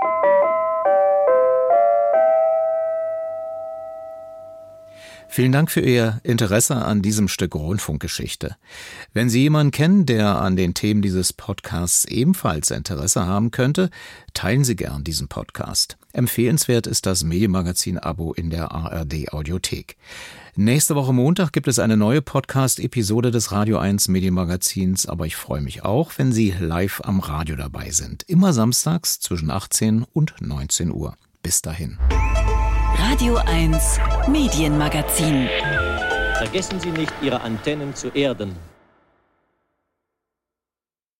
Vielen Dank für Ihr Interesse an diesem Stück Rundfunkgeschichte. Wenn Sie jemanden kennen, der an den Themen dieses Podcasts ebenfalls Interesse haben könnte, teilen Sie gern diesen Podcast. Empfehlenswert ist das Medienmagazin-Abo in der A R D-Audiothek. Nächste Woche Montag gibt es eine neue Podcast-Episode des Radio eins Medienmagazins, aber ich freue mich auch, wenn Sie live am Radio dabei sind. Immer samstags zwischen achtzehn und neunzehn Uhr. Bis dahin. Radio eins Medienmagazin. Vergessen Sie nicht, Ihre Antennen zu erden.